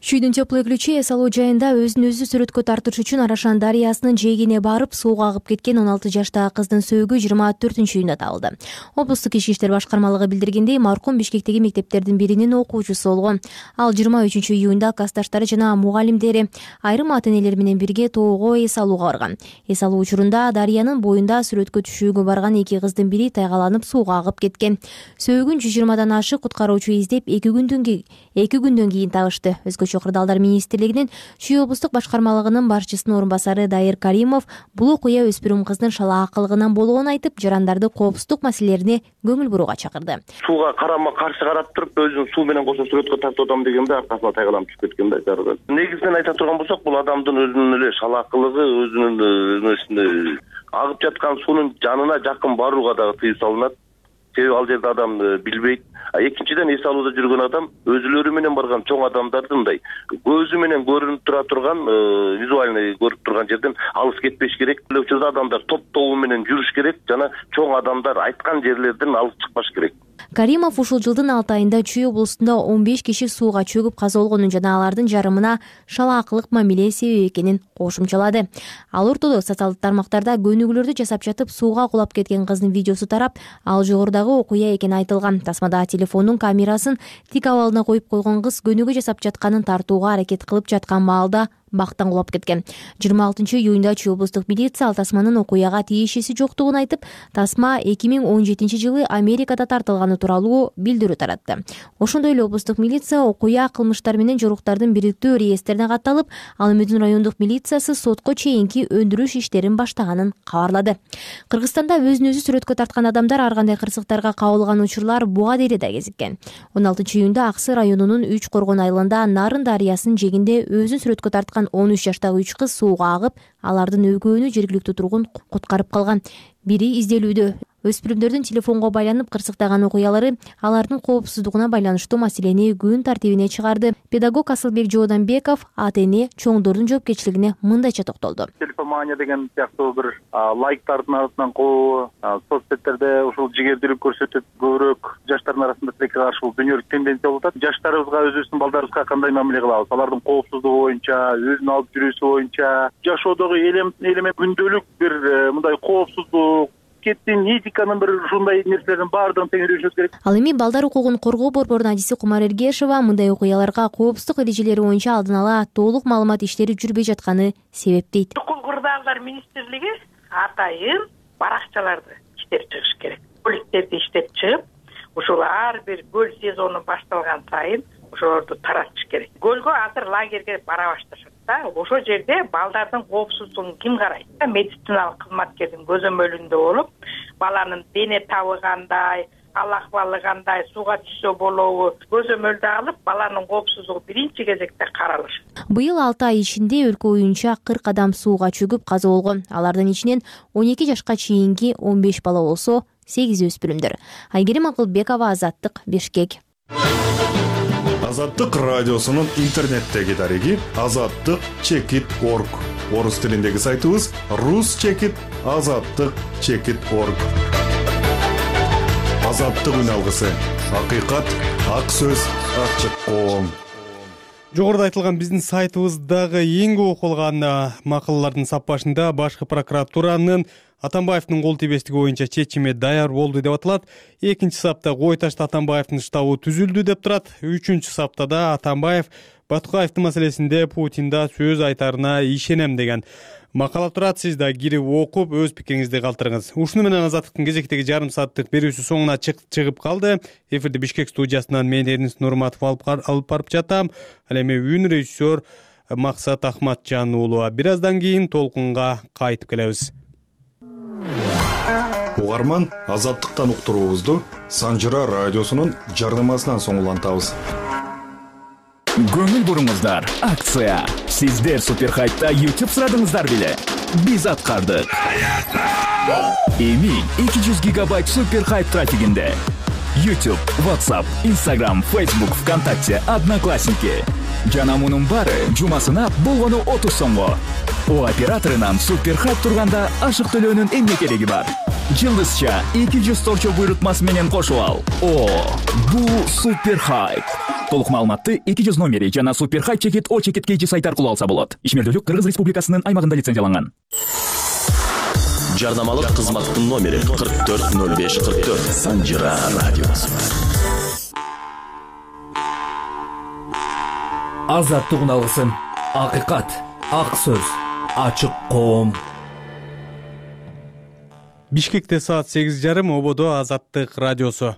Чүйдүн теплый ключи эс алуу жайында өзүн өзү сүрөткө тартыш үчүн Арашан дарыясынын жээгине барып сууга агып кеткен он алты жаштагы кыздын сөөгү жыйырма төртүнчү июнда табылды. Облустук ички иштер башкармалыгы билдиргендей, маркум Бишкектеги мектептердин биринин окуучусу болгон. Ал жыйырма үчүнчү июнда классташтары жана мугалимдери айрым ата-энелер менен бирге тоого эс алууга барган. Эс алуу учурунда дарыянын боюнда сүрөткө түшүүгө барган эки кыздын бири тайгаланып сууга агып кеткен. Сөөгүн жүз жыйырмадан ашык куткаруучу издеп эки күндөн эки күндөн кийин табышты. Өзгөчө Кырдаалдар министрлигинин Чүй облустук башкармалыгынын башчысынын орун басары Дайыр Каримов бул окуя өспүрүм кыздын шала акылыгынан болгонун айтып, жарандарды коопсуздук маселелерине көңүл бурууга чакырды.
Сууга карама каршы карап туруп, өзүн суу менен кошо сүрөткө тартып атам дегенде аркасына тайгаланып түшүп кеткен да жарыдан. Негизинен айта турган болсок, бул адамдын өзүнүн эле шала акылыгы, өзүнүн несине агып жаткан суунун жанына жакын барууга дагы тыюу салынат. Себеби ал жерде адам билбейт. Экинчиден, эс алууда жүргөн адам өзүлөрү менен барган чоң адамдарды мындай көзү менен көрүнүп тура турган, визуальный көрүп турган жерден алыс кетпеш керек. Бул учурда адамдар топ тобу менен жүрүш керек жана чоң адамдар айткан жерлерден алыс чыкпаш керек.
Каримов ушул жылдын алты айында Чүй облустунда он беш киши сууга чөгүп каза болгонун жана алардын жарымына шала акылык мамиле себеп экенин кошумчалады. Ал ортодо социалдык тармактарда көнүгүүлөрдү жасап жатып сууга кулап кеткен кыздын видеосу тарап, ал жогорудагы окуя экени айтылган. Тасмада телефондун камерасын тик абалына коюп койгон кыз көнүгүү жасап жатканын тартууга аракет кылып жаткан маалда бактан кулап кеткен. жыйырма алтынчы июнда Чүй облустук милиция ал тасманын окуяга тиешеси жоктугун айтып, тасма эки миң он жетинчи жылы Америкада тартылганы тууралуу билдирүү таратты. Ошондой эле облустук милиция окуя кылмыштар менен жоруктардын бириктүү реестрине катталып, ал Мүдүн райондук милициясы сотко чейинки өндүрүш иштерин баштаганын кабарлады. Кыргызстанда өзүн өзү сүрөткө тарткан адамдар ар кандай кырсыктарга кабылган учурлар буга дейре да кезиккен. он алтынчы июнда Аксы районунун Үч Коргон айылында Нарын дарыясынын жээгинде өзүн сүрөткө тарткан он үч жаштагы үч кыз сууга агып, алардын экөөнү жергиликтүү тургун куткарып калган. Бири изделүүдө. Өспүрүмдөрдүн телефонго байланып кырсыктаган окуялары алардын коопсуздугуна байланыштуу маселени күн тартибине чыгарды. Педагог Асылбек Жооданбеков ата-эне чоңдордун жоопкерчилигине мындайча токтолду.
Телефомания деген сыяктуу бир лайктардын артынан кообу, соцсеттерде ушул жигердүүлүк көрсөтүп, көбүрөөк жаштардын арасында тилекке каршы бул дүйнөлүк тенденция болуп атат. Жаштарыбызга, өзүбүздүн балдарыбызга кандай мамиле кылабыз? Алардын коопсуздугу боюнча, өзүн алып жүрүүсү боюнча, жашоодогу элеме күндөлүк бир мындай коопсуздук, этиканын бир ушундай нерселердин баардыгын теңирүүшүбүз керек.
Ал эми балдар укугун коргоо борборунун адиси Кумар Эргешова мындай окуяларга коопсуздук эрежелери боюнча алдын ала толук маалымат иштери жүрбөй жатканы себептейт.
Кырдаалдар министрлиги атайын баракчаларды иштеп чыгыш керек. Көликтерди иштеп чыгып, ушул ар бир көл сезону башталган сайын ошолорду таратыш керек. Көлгө азыр лагерге бара башташат да. Ошол жерде балдардын коопсуздугун ким карайт? Медициналык кызматкердин көзөмөлүндө болуп, баланын дене табы кандай, ал акыбалы кандай, сууга түшсө болобу, көзөмөлдү алып, баланын коопсуздугу биринчи кезекте каралыш.
Быйыл алты ай ичинде өлкө боюнча кырк адам сууга чөгүп каза болгон. Алардын ичинен он эки жашка чейинки он беш бала болсо, сегизи өспүрүмдөр. Айгерим Акылбекова, Азаттык, Бишкек.
Азаттык радиосунун интернеттеги дареги азаттык чекит точка орг. Орус тилиндеги сайтыбыз рус чекит азаттык чекит точка орг. Азаттык үн алгысы. Акыйкат, ак сөз, ачык коом.
Жогоруда айтылган биздин сайтыбыздагы эң көп окулган макалалардын саппашында башкы прокуратуранын Атамбаевдин кол тийбестиги боюнча чечими даяр болду деп аталат. Экинчи сапта Кой Ташта Атамбаевдин штабы түзүлдү деп турат. Үчүнчү саптада Атамбаев Батукаевдин маселесинде Путинда сөз айтарына ишенем деген макала турат. Сиз да кирип окуп өз пикириңизди калтырыңыз. Ушуну менен Азаттыктын кезектеги жарым сааттык берүүсү соңуна чыгып калды. Эфирди Бишкек студиясынан мен Эрнис Нурматов алып барып жатам. Ал эми үн режиссер Максат Ахматжан уулу. Бир аздан кийин толкунга кайтып келебиз.
Угарман, Азаттыктан уктуруубузду Санжыра радиосунун жарнамасынан соң улантабыз.
Көңүл буруңуздар, акция. Сиздер Суперхайпта YouTube сурадыңыздар беле? Биз аткардык. Эми эки жүз гигабайт Суперхайп трафигинде. YouTube, WhatsApp, Instagram, Facebook, ВКонтакте, Одноклассники. Жана мунун бары жумасына болгону отуз сомго. О операторунан Суперхайп турганда ашык төлөөнүн эмне кереги бар? Жылдызча эки жүз торчо буйрутмасы менен кошуп ал. О, бул Суперхайп. толук маалыматты эки жүз номери жана супер хайп чекит о чекит kg сайты аркылуу алса болот. Ишмердүүлүк Кыргыз Республикасынын аймагында лицензияланган.
Жарнамалык кызматтын номери кырк төрт ноль беш кырк төрт. Санжира радиосу.
Азаттык алгысын, акыйкат, ак сөз, ачык коом.
Бишкекте саат сегиз жарым, ободо Азаттык радиосу.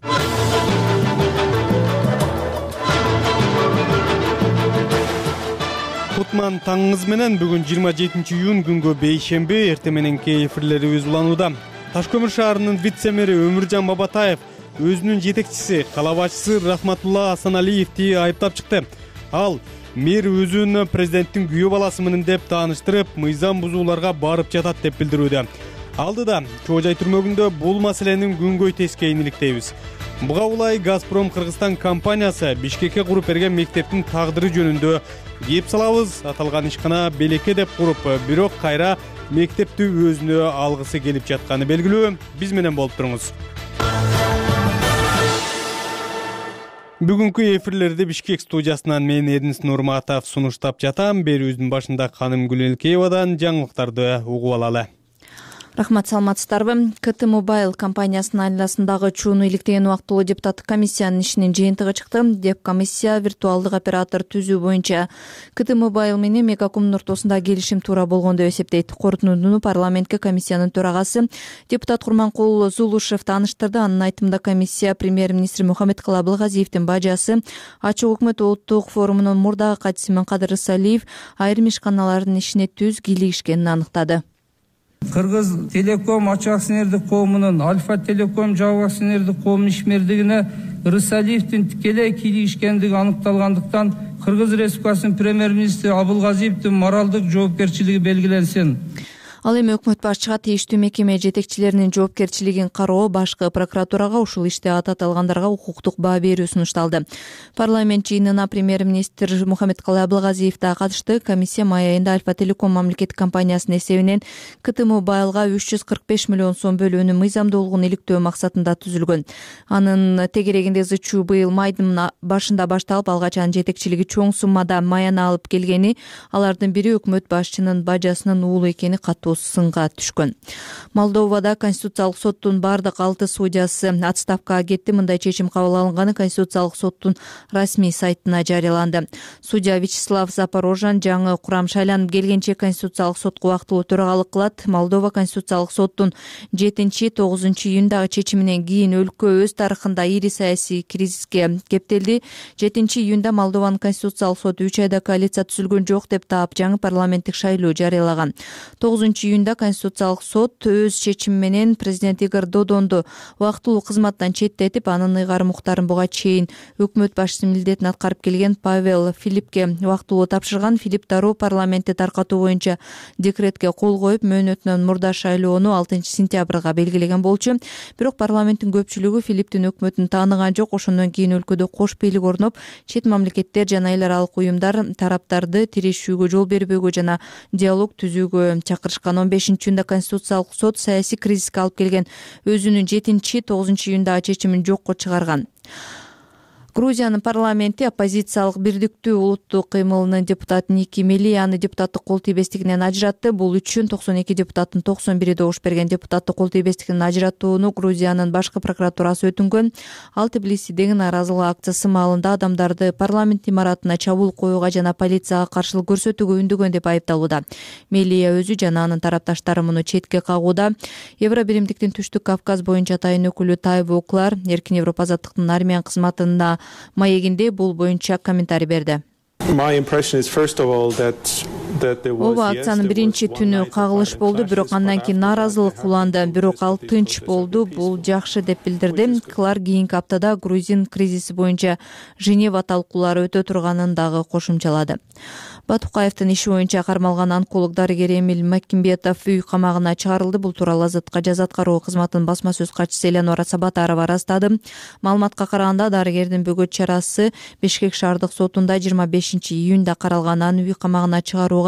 Кутман таңыңыз менен бүгүн жыйырма жетинчи июнь күнгө бейшемби эртең мененки эфирлерибиз уланууда. Таш көмүр шаарынын вице-мэри Өмүржан Бабатаев өзүнүн жетекчиси кала башчысы Рахматулла Асаналиевди айыптап чыкты. Ал мэр өзүн президенттин күйөө баласымын деп тааныштырып, мыйзам бузууларга барып жатат деп билдирүүдө. Алдыда Чоо Жай түрмөгүндө бул маселенин күнгөй тескейин иликтейбиз. Буга улай Газпром Кыргызстан компаниясы Бишкекке куруп берген мектептин тагдыры жөнүндө кеп салабыз. Аталган ишкана белекке деп куруп, бирок кайра мектепти өзүнө алгысы келип жатканы белгилүү. Биз менен болуп туруңуз. Бүгүнкү эфирлерди Бишкек студиясынан мен Эдинс Нурматов сунуштап жатам. Берүүбүздүн башында Каным Гүлелкеевадан жаңылыктарды угуп алалы.
Рахмат, саламатсыздарбы? КТ Мобайл компаниясынын айланасындагы чууну иликтеген убактылуу депутаттык комиссиянын ишинин жыйынтыгы чыкты. Деп комиссия виртуалдык оператор түзүү боюнча КТ Мобайл менен Мегакомдун ортосунда келишим туура болгон деп эсептейт. Корутундуну парламентке комиссиянын төрагасы депутат Курманкул Зулушев тааныштырды. Анын айтымында комиссия премьер-министр Мухаммедкалый Абылгазиевдин бажасы Ачык өкмөт улуттук форумунун мурдагы катчысы Кадыр Рысалиев айрым ишканалардын ишине түз кийлигишкенин аныктады.
Кыргыз Телеком ачык акционердик коомунун Альфа Телеком жабык акционердик коомунун ишмердигине Рысалиевдин тикелей кийлигишкендиги аныкталгандыктан Кыргыз Республикасынын премьер-министри Абылгазиевдин моралдык жоопкерчилиги белгиленсин.
Ал эми өкмөт башчыга тийиштүү мекеме жетекчилеринин жоопкерчилигин кароо, башкы прокуратурага ушул иште ат аталгандарга укуктук баа берүү сунушталды. Парламент жыйынына премьер-министр Мухаммедкалый Абылгазиев да катышты. Комиссия май айында Альфа Телеком мамлекеттик компаниясынын эсебинен КТ Мобайлга үч жүз кырк беш миллион сом бөлүүнү мыйзамдуулугун иликтөө максатында түзүлгөн. Анын тегерегинде зычуу быйыл майдын башында башталып, алгач анын жетекчилиги чоң суммада маяна алып келгени, алардын бири өкмөт башчынын бажасынын уулу экени катуу сынга түшкөн. Молдовада Конституциялык соттун бардык алты судьясы отставкага кетти. Мындай чечим кабыл алынганы Конституциялык соттун расмий сайтына жарыяланды. Судья Вячеслав Запорожан жаңы курам шайланып келгенче Конституциялык сотко убактылуу төрагалык кылат. Молдова Конституциялык соттун жетинчи тогузунчу июндагы чечиминен кийин өлкө өз тарыхында ири саясий кризиске кептелди. жетинчи июнда Молдованын Конституциялык соту үч айда коалиция түзүлгөн жок деп таап жаңы парламенттик шайлоо жарыялаган. тогузунчу июнда Конституциялык сот өз чечими менен президент Игорь Додонду убактылуу кызматтан четтетип, анын ыйгарым укуктарын буга чейин өкмөт башчысынын милдетин аткарып келген Павел Филиппке убактылуу тапшырган. Филипп дароо парламентти таркатуу боюнча декретке кол коюп, мөөнөтүнөн мурда шайлоону алтынчы сентябрга белгилеген болчу. Бирок парламенттин көпчүлүгү Филипптин өкмөтүн тааныган жок. Ошондон кийин өлкөдө кош бийлик орноп, чет мамлекеттер жана эл аралык уюмдар тараптарды тирешүүгө, жол бербөөгө жана диалог түзүүгө чакырышкан. он бешинчи июнда Конституциялык сот саясий кризиске алып келген өзүнүн жетинчи тогузунчу июндагы чечимин жокко чыгарган. Грузиянын парламенти оппозициялык бирдиктүү улуттук кыймылынын депутаты Ники Мелияны депутаттык кол тийбестигинен ажыратты. Бул үчүн токсон эки депутаттын токсон бири добуш берген. Депутаттык кол тийбестигинен ажыратууну Грузиянын башкы прокуратурасы өтүнгөн. Ал Тбилисидеги нааразылык акциясы маалында адамдарды парламент имаратына чабуул коюуга жана полицияга каршылык көрсөтүүгө үндөгөн деп айыпталууда. Мелия өзү жана анын тарапташтары муну четке кагууда. Евро биримдиктин Түштүк Кавказ боюнча тайын өкүлү Тайбо Клар Эркин Европа азаттыктын армиян кызматында маегинде бул боюнча комментарий берди. Ооба, акциянын биринчи түнү кагылыш болду, бирок андан кийин нааразылык уланды. Бирок ал тынч болду, бул жакшы деп билдирди. Клар кийинки аптада грузин кризиси боюнча Женева талкуулары өтө турганын дагы кошумчалады. Батукаевдин иши боюнча кармалган онколог дарыгер Эмиль Маккимбетов үй камагына чыгарылды. Бул тууралуу Азатка жаза аткаруу кызматынын басма сөз катчысы Элеонора Сабатарова ырастады. Маалыматка караганда дарыгердин бөгөт чарасы Бишкек шаардык сотунда жыйырма бешинчи июнда каралган. Аны үй камагына чыгарууга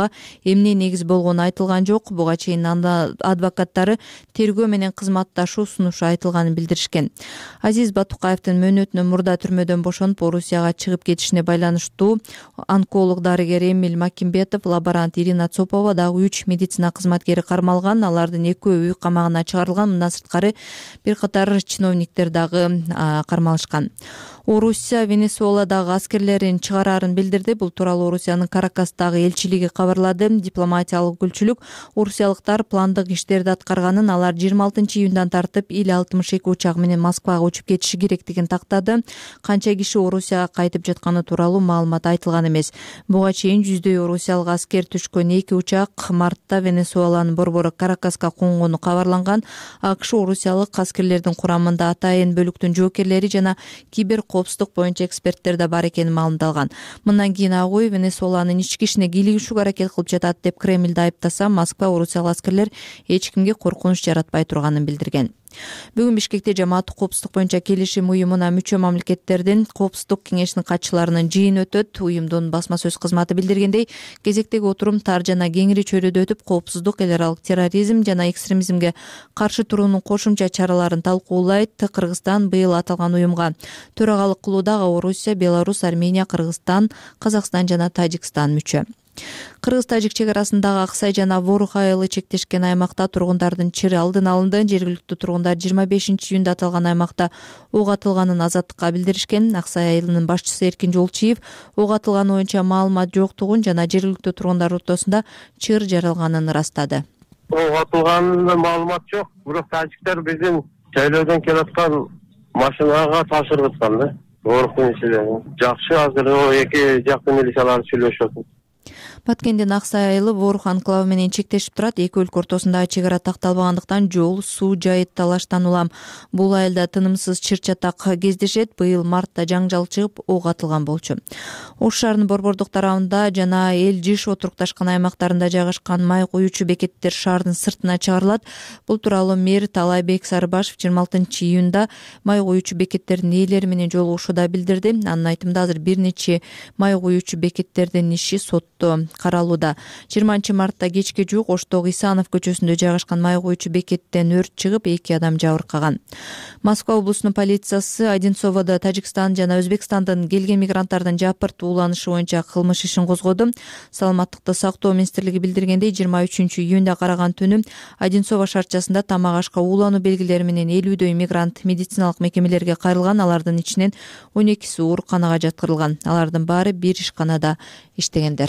чыгарууга эмне негиз болгону айтылган жок. Буга чейин адвокаттары тергөө менен кызматташуу сунушу айтылганын билдиришкен. Азиз Батукаевдин мөөнөтүнөн мурда түрмөдөн бошонуп Орусияга чыгып кетишине байланыштуу онколог дарыгер Эмиль Макимбетов, лаборант Ирина Цопова дагы үч медицина кызматкери кармалган. Алардын экөө үй камагына чыгарылган. Мындан сырткары бир катар чиновниктер дагы кармалышкан. Орусия Венесуэладагы аскерлерин чыгарарын билдирди. Бул тууралуу Орусиянын Каракастагы элчилиги кабарлады. Дипломатиялык өкүлчүлүк орусиялыктар пландык иштерди аткарганын, алар жыйырма алтынчы июндан тартып Ил алтымыш эки учагы менен Москвага учуп кетиши керектигин тактады. Канча киши Орусияга кайтып жатканы тууралуу маалымат айтылган эмес. Буга чейин жүздөй орусиялык аскер түшкөн эки учак мартта Венесуэланын борбору Каракаска конгону кабарланган. АКШ орусиялык аскерлердин курамында атайын бөлүктүн жоокерлери жана кибер коопсуздук боюнча эксперттер да бар экени маалымдалган. Мындан кийин ак үй Венесуэланын ички ишине кийлигишүүгө аракет кылып жатат деп Кремлди айыптаса, Москва орусиялык аскерлер эч кимге коркунуч жаратпай турганын билдирген. Бүгүн Бишкекте жамааттык коопсуздук боюнча келишим уюмуна мүчө мамлекеттердин коопсуздук кеңешинин катчыларынын жыйыны өтөт. Уюмдун басма сөз кызматы билдиргендей, кезектеги отурум тар жана кеңири чөйрөдө өтүп, коопсуздук, эл аралык терроризм жана экстремизмге каршы туруунун кошумча чараларын талкуулайт. Кыргызстан быйыл аталган уюмга төрагалык кылууда Орусия, Беларусь, Армения, Кыргызстан, Казакстан жана Тажикстан мүчө. Кыргыз-тажик чек арасындагы Аксай жана Ворух айылы чектешкен аймакта тургундардын чири алдын алынды. Жергиликтүү тургундар жыйырма бешинчи июнда аталган аймакта ок атылганын Азаттыкка билдиришкен. Аксай айылынын башчысы Эркин Жолчиев ок атылганы боюнча маалымат жоктугун жана жергиликтүү тургундар ортосунда чыр жаралганын ырастады.
Ок атылган маалымат жок, бирок тажиктер биздин жайлоодон келаткан машинага тапшырып аткан да. Воруктун ичинде. Жакшы, азыр эки жактын милициялары сүйлөшүп атат.
Баткендин Аксай айылы Ворух анклавы менен чектешип турат. Эки өлкө ортосундагы чек ара такталбагандыктан жол, суу, жайыт талаштан улам. Бул айылда тынымсыз чыр-чатак кездешет. Быйыл мартта жаңжал чыгып, ок атылган болчу. Ош шаарынын борбордук тарабында жана эл жыш отурукташкан аймактарында жайгашкан май куюучу бекеттер шаардын сыртына чыгарылат. Бул тууралуу мэр Талайбек Сарыбашев жыйырма алтынчы июнда май куюучу бекеттердин ээлери менен жолугушууда билдирди. Анын айтымында азыр бир нече май куюучу бекеттердин иши сотто каралууда. жыйырманчы мартта кечке жуук Оштогу Исанов көчөсүндө жайгашкан май куюучу бекеттен өрт чыгып, эки адам жабыркаган. Москва облусунун полициясы Одинцоводо Тажикстан жана Өзбекстандан келген мигранттардын жапырт ууланышы боюнча кылмыш ишин козгоду. Саламаттыкты сактоо министрлиги билдиргендей, жыйырма үчүнчү июнда караган түнү Одинцово шаарчасында тамак ашка уулануу белгилери менен элүүдөй мигрант медициналык мекемелерге кайрылган. Алардын ичинен он экиси ооруканага жаткырылган. Алардын баары бир ишканада иштегендер.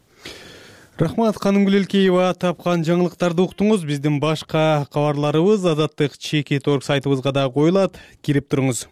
Рахмат, Канымгүл Элкеева. Тапкан жаңылыктарды уктуңуз. Биздин башка кабарларыбыз азаттык чекит точка орг сайтыбызга да коюлат. Кирип туруңуз.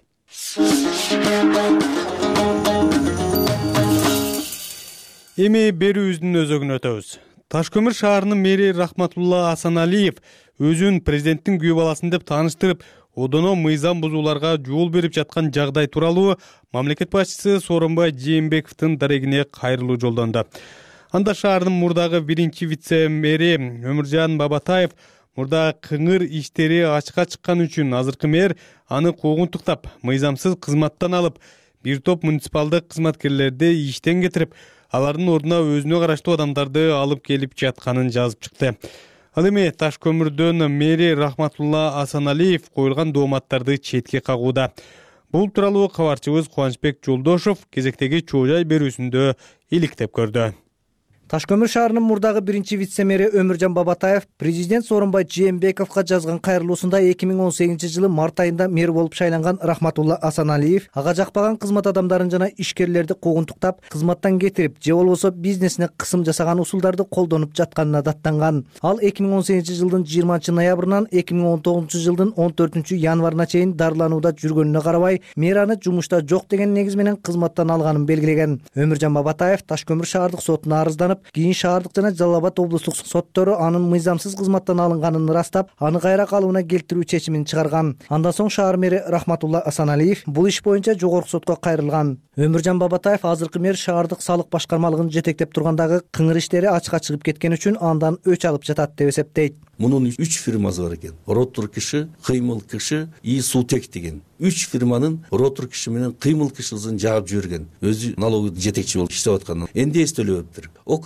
Эми берүүбүздүн өзөгүнө өтөбүз. Ташкөмүр шаарынын мэри Рахматулла Асаналиев өзүн президенттин күйөө баласын деп тааныштырып, одоно мыйзам бузууларга жол берип жаткан жагдай тууралуу мамлекет башчысы Сооронбай Жээнбековдун дарегине кайрылуу жолдонду. Анда шаардын мурдагы биринчи вице-мэри Өмүржан Бабатаев мурда кыңыр иштери ачыкка чыккан үчүн азыркы мэр аны куугунтуктап, мыйзамсыз кызматтан алып, бир топ муниципалдык кызматкерлерди иштен кетирип, алардын ордуна өзүнө караштуу адамдарды алып келип жатканын жазып чыкты. Ал эми Ташкөмүрдөн мэри Рахматулла Асаналиев коюлган дооматтарды четке кагууда. Бул тууралуу кабарчыбыз Кубанычбек Жолдошов кезектеги чоо жай берүүсүндө иликтеп көрдү.
Ташкөмүр шаарынын мурдагы биринчи вице-мэри Өмүржан Бабатаев президент Сооронбай Жээнбековго жазган кайрылуусунда эки миң он сегизинчи жылы март айында мэр болуп шайланган Рахматулла Асаналиев ага жакпаган кызмат адамдарын жана ишкерлерди куугунтуктап, кызматтан кетирип, же болбосо бизнесине кысым жасаган усулдарды колдонуп жатканына даттанган. Ал эки миң он сегизинчи жылдын жыйырманчы ноябрынан эки миң он тогузунчу жылдын он төртүнчү январына чейин дарыланууда жүргөнүнө карабай, мэр аны жумушта жок деген негиз менен кызматтан алганын белгилеген. Өмүржан Бабатаев Ташкөмүр шаардык сотуна арызданып, кийин шаардык жана Жалал Абад облустук соттору анын мыйзамсыз кызматтан алынганын ырастап, аны кайра калыбына келтирүү чечимин чыгарган. Андан соң шаар мэри Рахматулла Асаналиев бул иш боюнча жогорку сотко кайрылган. Өмүржан Бабатаев азыркы мэр шаардык салык башкармалыгын жетектеп тургандагы кыңыр иштери ачыкка чыгып кеткен үчүн андан өч алып жатат деп эсептейт.
Мунун үч фирмасы бар экен. Ротор киши, кыймыл киши, и Сутек деген. Үч фирманын ротор киши менен кыймыл кишисин жаап жиберген. Өзү налоговый жетекчи болуп иштеп аткан. Энди эстелебептир. Около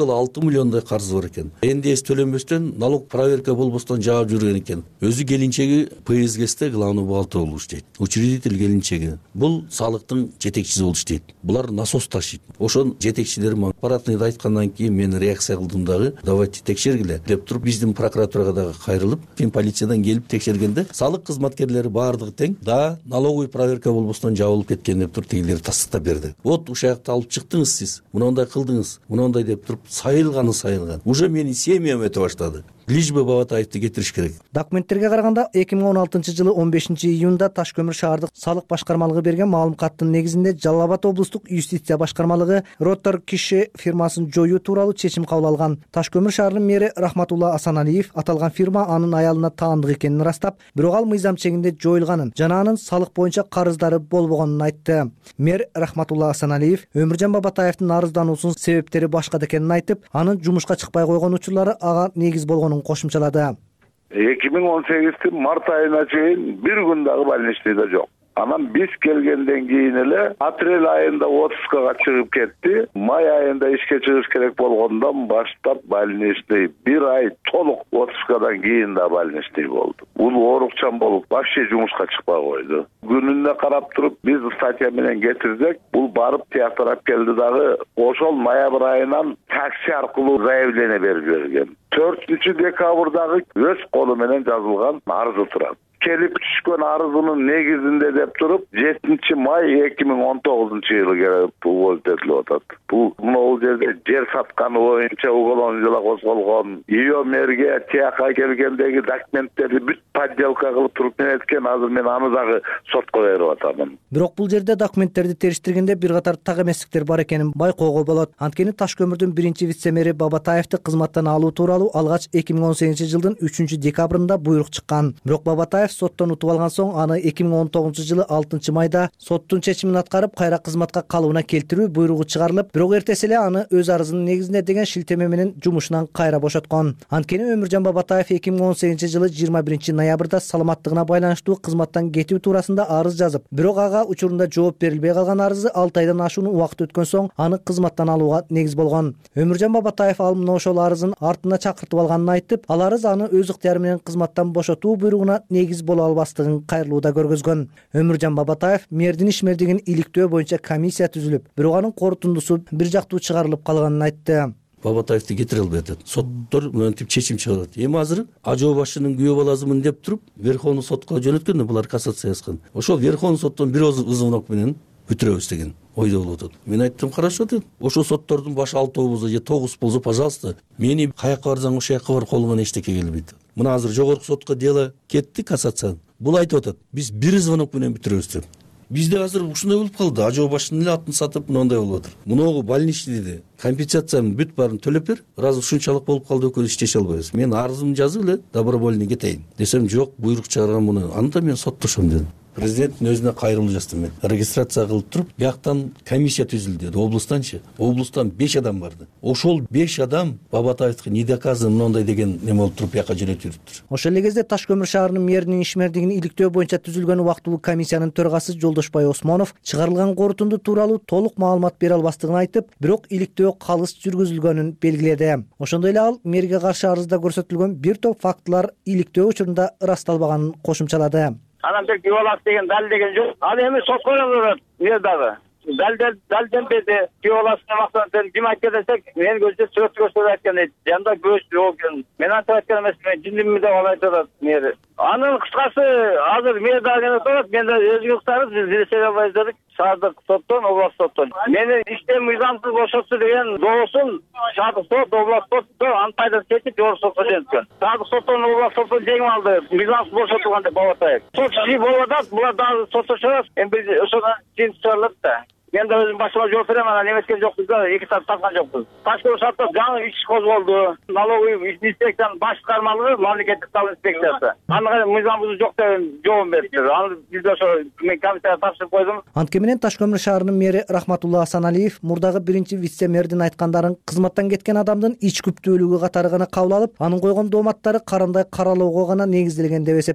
аркылуу алты миллиондой карызы бар экен. эн дэ эс төлөнбөстөн, налог проверка болбостон жаап жүргөн экен. Өзү келинчеги пэ эс гэ эсте главный бухгалтер болуп иштейт. Учредитель келинчеги. Бул салыктын жетекчиси болуп иштейт. Булар насос ташыйт. Ошон жетекчилери аппаратныйды айткандан кийин мен реакция кылдым дагы, давайте текшергиле деп туруп биздин прокуратурага дагы кайрылып, кийин полициядан келип текшергенде салык кызматкерлери баардыгы тең, да налоговый проверка болбостон жабылып кеткен деп туруп тигилер тастыктап берди. Вот ушул жакта алып чыктыңыз сиз, мындай кылдыңыз, мындай деп туруп сайылганы сайылган. Уже менин семьям өтө баштады. Лишь бы Бабатаевди кетириш керек.
Документтерге караганда эки миң он алтынчы жылы он бешинчи июнда Таш көмүр шаардык салык башкармалыгы берген маалыматтын негизинде Жалал Абад облустук юстиция башкармалыгы Ротор киши фирмасын жоюу тууралуу чечим кабыл алган. Таш көмүр шаарынын мэри Рахматулла Асаналиев аталган фирма анын аялына таандык экенин ырастап, бирок ал мыйзам чегинде жоюлганын жана анын салык боюнча карыздары болбогонун айтты. Мэр Рахматулла Асаналиев Өмүржан Бабатаевдин арыздануусунун себептери башка экенин айтып, анын жумушка чыкпай койгон учурлары ага негиз болгонун кошумчалады.
эки миң он сегиздин март айына чейин бир күн дагы больничныйда жок. Анан биз келгенден кийин эле апрель айында отпускага чыгып кетти. Май айында ишке чыгыш керек болгондон баштап больничный бир ай толук отпускадан кийин да больничный болду. Бул оорукчан болуп вообще жумушка чыкпай койду. Күнүнө карап туруп биз статья менен кетирдик. Бул барып тияктырап келди дагы ошол ноябрь айынан такси аркылуу заявление берип берген. төртүнчү декабрдагы өз колу менен жазылган арызы турат. Келип түшкөн арызынын негизинде деп туруп жетинчи май эки миң он тогузунчу жылы келип уволить этилип атат. Бул могул жерде жер сатканы боюнча уголовный дела козголгон. Ио мэрге тияка келгендеги документтерди бүт подделка кылып туруп менеткен. Азыр мен аны дагы сотко берип атамын.
Бирок бул жерде документтерди териштиргенде бир катар так эместиктер бар экенин байкоого болот. Анткени Таш көмүрдүн биринчи вице-мэри Бабатаевди кызматтан алуу тууралуу алгач эки миң он сегизинчи жылдын үчүнчү декабрында буйрук чыккан. Бирок Бабатаев соттон утуп алган соң аны эки миң он тогузунчу жылы алтынчы майда соттун чечимин аткарып кайра кызматка калууна келтирүү буйругу чыгарылып, бирок эртеси эле аны өз арызынын негизинде деген шилтеме менен жумушунан кайра бошоткон. Анткени Өмүржан Бабатаев эки миң он сегизинчи жылы жыйырма биринчи ноябрда саламаттыгына байланыштуу кызматтан кетүү туурасында арыз жазып, бирок ага учурунда жооп берилбей калган арызы алты айдан ашуун убакыт өткөн соң аны кызматтан алууга негиз болгон. Өмүржан Бабатаев ал мына ошол арызын артына чакыртып алганын айтып, ал арыз аны өз ыктыяры менен кызматтан бошотуу буйругуна негиз боло албастыгын кайрылууда көргөзгөн. Өмүржан Бабатаев мэрдин ишмердигин иликтөө боюнча комиссия түзүлүп, бирок анын корутундусу бир жактуу чыгарылып калганын айтты.
Бабатаевди кетире албай атат. Соттор мынтип чечим чыгарат. Эми азыр ажоо башчынын күйөө баласымын деп туруп, Верховный сотко жөнөткөн, булар кассация жазган. Ошол Верховный соттон бир звонок менен бүтүрөбүз деген ойдо болуп атат. Мен айттым, хорошо деп. Ошол соттордун башы алты болсо же тогуз болсо, пожалуйста, мени каяка барсаң ошол жака бар, колуңан эчтеке келбейт. Мына азыр жогорку сотко дело кетти, кассация. Бул айтып атат, биз бир звонок менен бүтүрөбүз деп. Бизде азыр ушундай болуп калды. Ажоо башчынын эле атын сатып мындай болуп атыр. Муногу больничныйды компенсациянын бүт баарын төлөп бер. Раз ушунчалык болуп калды, экөөбүз иштеше албайбыз. Мен арызымды жазып эле добровольный кетейин десем, жок, буйрук чыгарган муну. Анда мен соттошом дедим. Президенттин өзүнө кайрылуу жаздым мен. Регистрация кылып туруп, бияктан комиссия түзүлдү. Облустанчы. Облустан беш адам барды. Ошол беш адам Бабатаевдики не доказан мындай деген неме болуп туруп бияка жөнөтүлүптүр.
Ошол эле кезде Таш көмүр шаарынын мэринин ишмердигин иликтөө боюнча түзүлгөн убактылуу комиссиянын төрагасы Жолдошбай Осмонов чыгарылган корутунду тууралуу толук маалымат бере албастыгын айтып, бирок иликтөө калыс жүргүзүлгөнүн белгиледи. Ошондой эле ал мэрге каршы арызда көрсөтүлгөн бир топ фактылар иликтөө учурунда ырасталбаганын кошумчалады.
Анан тек күйөөбалас деген далилдеген жок. Ал эми сотко берет, мэр дагы. Далдел далденбеди. Күйөөбаласына мактан ким айтты десек, мен көздөп сүрөт көрсөтүп айткан эди. Жанында көз жок экен. Мен антип айткан эмес, мен жиндимби деп ал айтат мэр. Анын кыскасы азыр мэр дагы келет, мен да өзүңүз кылсаңыз, биз билсе албайбыз дедик. Шаардык соттон, областык соттон. Мени иштен мыйзамсыз бошоту деген доосун шаардык сот, областык сот анын пайдасы чечип, жогорку сотко жөнөткөн. Шаардык соттон, областык соттон жеңип алды. Мыйзамсыз бошотулган деп Бабатаев. Сот иши болуп атат, булар дагы сотто чыгат. Эми биз ошондон кийин чыгарылат да. Мен да өзүм башыма жооп берем, анан эметкен жокпуз да, эки саат тарткан жокпуз. Таш көмүр шаарда жаңы иш козголду. Налоговый инспекциянын башкармалыгы, мамлекеттик салык инспекциясы. Аны мыйзам бузуу жок деп жооп бериптир. Аны биз ошо мен комиссияга тапшырып койдум.
Анткени менен Таш көмүр шаарынын мэри Рахматулла Асаналиев мурдагы биринчи вице-мэрдин айткандарын кызматтан кеткен адамдын ич күптүүлүгү катары гана кабыл алып, анын койгон дооматтары карандай каралоого гана негизделген деп эсептейт.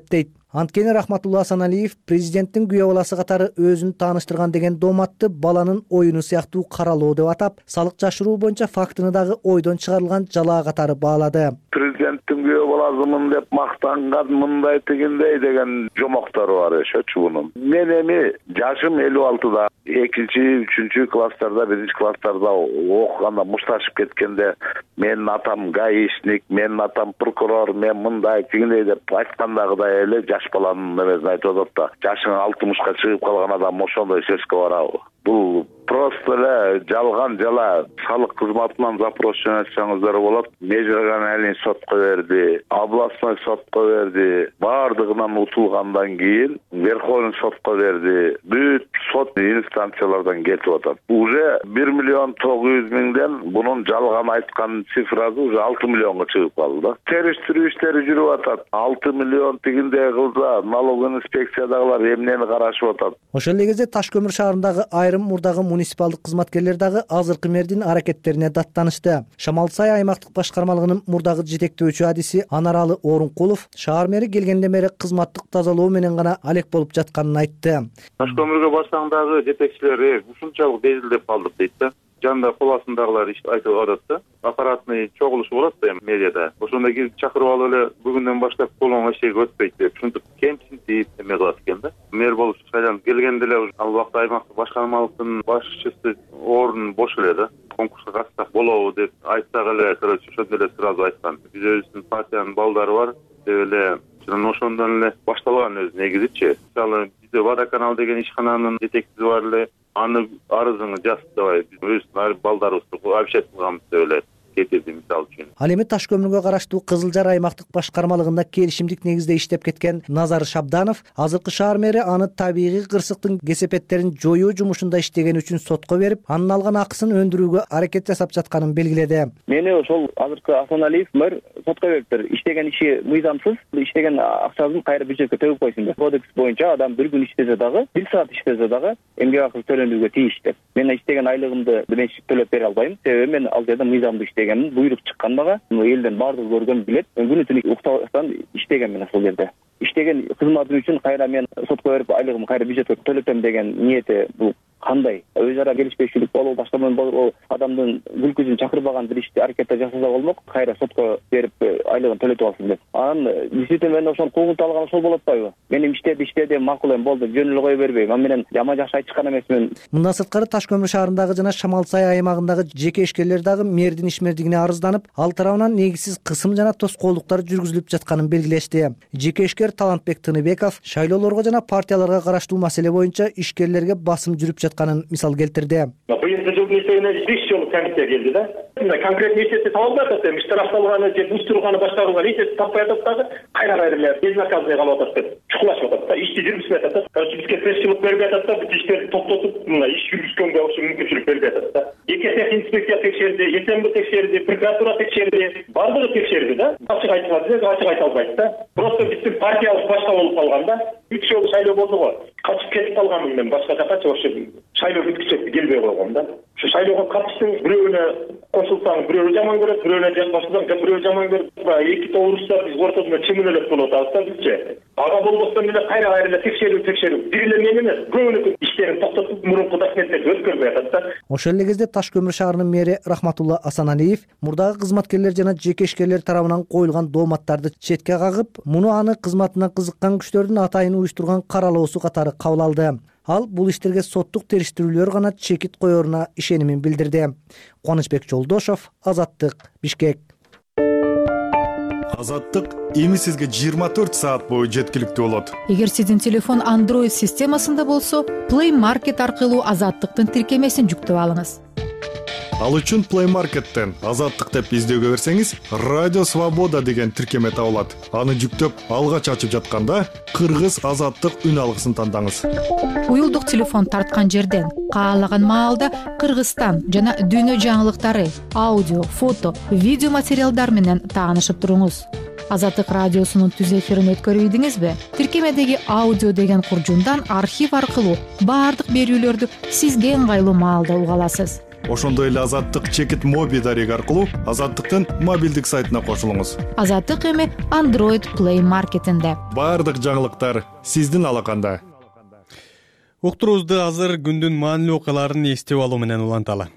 Анткени Рахматулла Асаналиев президенттин күйөө баласы катары өзүн тааныштырган деген дооматты баланын оюну сыяктуу каралоо деп атап, салык жашыруу боюнча фактыны дагы ойдон чыгарылган жалаа катары баалады.
Президенттин күйөө баласымын деп мактанган, мындай тигиндей деген жомоктору бар ошочу бунун. Мен эми жашым элүү алтыда, экинчи, үчүнчү класстарда, биринчи класстарда окуганда мушташып кеткенде менин атам гаишник, менин атам прокурор, мен мындай тигиндей деп айткандагыдай эле жаш баланын эмесин айтып атат да. Жашың алтымышка чыгып калган адам ошондой сөзгө барабы? Бул просто эле жалган жала. Салык кызматынан запрос жөнөтсөңүздөр болот. Межирганалин сотко берди, областной сотко берди. Бардыгынан утулгандан кийин Верховный сотко берди. Бүт сот инстанциялардан кетип атат. Уже бир миллион тогуз жүз миңден бунун жалган айткан цифрасы уже алты миллионго чыгып калды да. Териштирүү иштери жүрүп атат. алты миллион тигиндей кылса, налоговый инспекциядагылар эмнени карашып атат?
Ошол эле кезде Таш көмүр шаарындагы айрым мурдагы муниципалдык кызматкерлер дагы азыркы мэрдин аракеттерине даттанышты. Шамал Сай аймактык башкармалыгынын мурдагы жетектөөчү адиси Анаралы Орункулов шаар мэри келгенден бери кызматтык тазалоо менен гана алек болуп жатканын айтты.
Таш көмүргө барсаң дагы жетекчилер ушунчалык безилдеп калдык дейт да. Жанында кол астындагылар айтып атат да. Аппаратный чогулуш болот да медиада. Ошондо кирип чакырып алып эле бүгүндөн баштап колуңа эчеге өтпөйт деп ушинтип кемсинтип эме кылат экен да. Мэр болуп шайланып келгенде эле ал убакта аймактык башкармалыктын башчысы орун бош эле да. Конкурска катышсак болобу деп айтсак эле, короче, ошондо эле сразу айткан. Биз өзүбүздүн партиянын балдары бар деп эле ошондон эле башталган өзү негизичи. Мисалы бизде Водоканал деген ишкананын жетекчиси бар эле. Аны арызыңы жаз дебай биз өз балдарыбызды обещать кылганбыз деп эле кетирди мисалы үчүн.
Ал эми Таш көмүргө караштуу Кызыл Жар аймактык башкармалыгында келишимдик негизде иштеп кеткен Назар Шабданов азыркы шаар мэри аны табигый кырсыктын кесепеттерин жоюу жумушунда иштеген үчүн сотко берип, анын алган акысын өндүрүүгө аракет жасап жатканын белгиледи.
Мени ошол азыркы Асаналиев мэр сотко бериптир. Иштеген иши мыйзамсыз, иштеген акчасын кайра бюджетке төгүп койсун деп. Кодекс боюнча адам бир күн иштесе дагы, бир саат иштесе дагы эмгек акысы төлөнүүгө тийиш деп. Мен иштеген айлыгымды мен төлөп бере албайм. Себеби мен ал жерде мыйзамдуу иштегенмин, буйрук чыккан мага. Элден баардыгы көргөн билет. Күнү түнү уктабастан иштеген мен ошол жерде. Иштеген кызматым үчүн кайра мен сотко берип айлыгымды кайра бюджетке төлөтөм деген ниети бул кандай? Өз ара келишпешчилик болобу, башка менен болобу, адамдын күлкүсүн чакырбаган бир ишти аракетте жасаса болмок, кайра сотко берип айлыгын төлөтүп алсын деп. Анан действительно мен ошону куугунтуп алган ошол болуп атпайбы? Менин иштеди иштеди макул эми болду, жөн эле кое бербейм. Ан менен жаман жакшы айтышкан эмесмин.
Мындан сырткары Таш көмүр шаарындагы жана Шамал Сай аймагындагы жеке ишкерлер дагы мэрдин ишмердигине арызданып, ал тарабынан негизсиз кысым жана тоскоолдуктар жүргүзүлүп жатканын белгилешти. Жеке ишкер Талантбек Тыныбеков шайлоолорго жана партияларга караштуу маселе боюнча ишкерлерге басым жүрүп жатканын мисал келтирди.
Быйылкы жылдын эсебине беш жолу комиссия келди да. Конкретный эсепти таба албай атат, эми штрафталганы же буз турганы башталган эсепти таппай атат дагы, кайра кайра безнаказанный калып атат деп чукулашып атат да. Ишти жүргүзбөй атат да. Короче, бизге пресс-чылык бербей атат да, бүт иштерди токтотуп, мына иш жүргүзгөнгө ошо мүмкүнчүлүк бербей атат да. Эки тех инспекция текшерди, СМБ текшерди, прокуратура текшерди, бардыгы текшерди да. Ачык айтылат, ачык айта албайт да. Просто биздин партиябыз башка болуп калган да. Үч жолу шайлоо болду го. Качып кетип калганмын мен башка жакка, ошо шайлоо бүткүчө келбей койгом да. Ошо шайлоого катыштың, бирөөнө кошулсаң, бирөө жаман көрөт, бирөөнө кошулсаң, бирөө жаман көрөт. Эки тоорусда биз ортосунда чиминелеп болуп атабыз да бизче. Ага болбостон эле кайра кайра текшерүү текшерүү. Бир эле мен эмес, көбүнүкү иштерин токтотуп, мурунку документтерди өткөрбөй атат да.
Ошол эле кезде Таш көмүр шаарынын мэри Рахматулла Асаналиев мурдагы кызматкерлер жана жеке ишкерлер тарабынан коюлган дооматтарды четке кагып, муну аны кызматына кызыккан күчтөрдүн атайын уюштурган каралоосу катары кабыл алды. Ал бул иштерге соттук териштирүүлөр гана чекит коеруна ишенимин билдирди. Кубанычбек Жолдошов, Азаттык, Бишкек.
Азаттык эми сизге жыйырма төрт саат бою жеткиликтүү болот.
Эгер сиздин телефон Android системасында болсо, Play Market аркылуу Азаттыктын тиркемесин жүктөп алыңыз.
Ал үчүн Play Market'тен Азаттык деп издөөгө берсеңиз, Радио Свобода деген тиркеме табылат. Аны жүктөп, алгач ачып жатканда Кыргыз Азаттык үн алгысын тандаңыз.
Уюлдук телефон тарткан жерден каалаган маалда Кыргызстан жана дүйнө жаңылыктары, аудио, фото, видео материалдар менен таанышып туруңуз. Азаттык радиосунун түз эфирин өткөрүп ийдиңизби? Тиркемедеги аудио деген куржундан архив аркылуу баардык берүүлөрдү сизге ыңгайлуу маалда уга аласыз.
ошондой эле Азаттык чекит моби дареги аркылуу Азаттыктын мобилдик сайтына кошулуңуз.
Азаттык эми Android Play маркетинде.
Баардык жаңылыктар сиздин алаканда.
Уктуруубузду азыр күндүн маанилүү окуяларын эстеп алуу менен уланталы.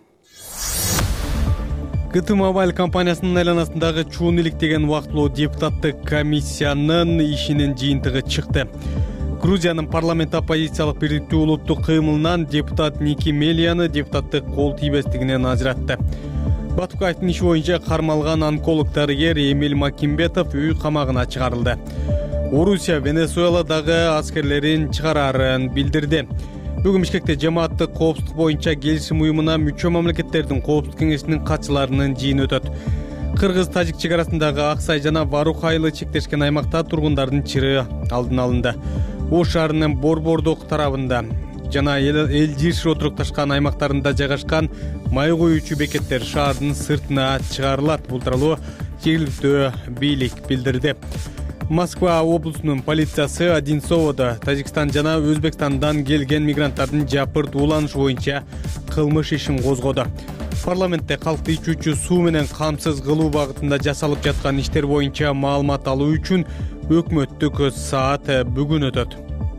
КТ Мобайл компаниясынын айланасындагы чуун иликтеген убактылуу депутаттык комиссиянын ишинин жыйынтыгы чыкты. Грузиянын парламент оппозициялык бириктүү улуттук кыймылынан депутат Ники Мелияны депутаттык кол тийбестигинен ажыратты. Батукаевдин иши боюнча кармалган онколог дарыгер Эмиль Макимбетов үй камагына чыгарылды. Орусия Венесуэладагы аскерлерин чыгарарын билдирди. Бүгүн Бишкекте жамааттык коопсуздук боюнча келишим уюмуна мүчө мамлекеттердин коопсуздук кеңешинин катчыларынын жыйыны өтөт. Кыргыз-Тажик чек арасындагы Аксай жана Варух айылы чектешкен аймакта тургундардын чыры алдын алынды. Ош шаарынын Борбордок тарабында жана эл жыйыршы отурукташкан аймактарында жайгашкан май коюучу бекеттер шаардын сыртына чыгарылат. Бул тууралуу жергиликтүү бийлик билдирди. Москва облусунун полициясы Одинцоводо Тажикстан жана Өзбекстандан келген мигранттардын жапырт ууланышы боюнча кылмыш ишин козгоду. Парламентте калкты ичүүчү суу менен камсыз кылуу багытында жасалып жаткан иштер боюнча маалымат алуу үчүн өкмөттүк саат бүгүн өтөт.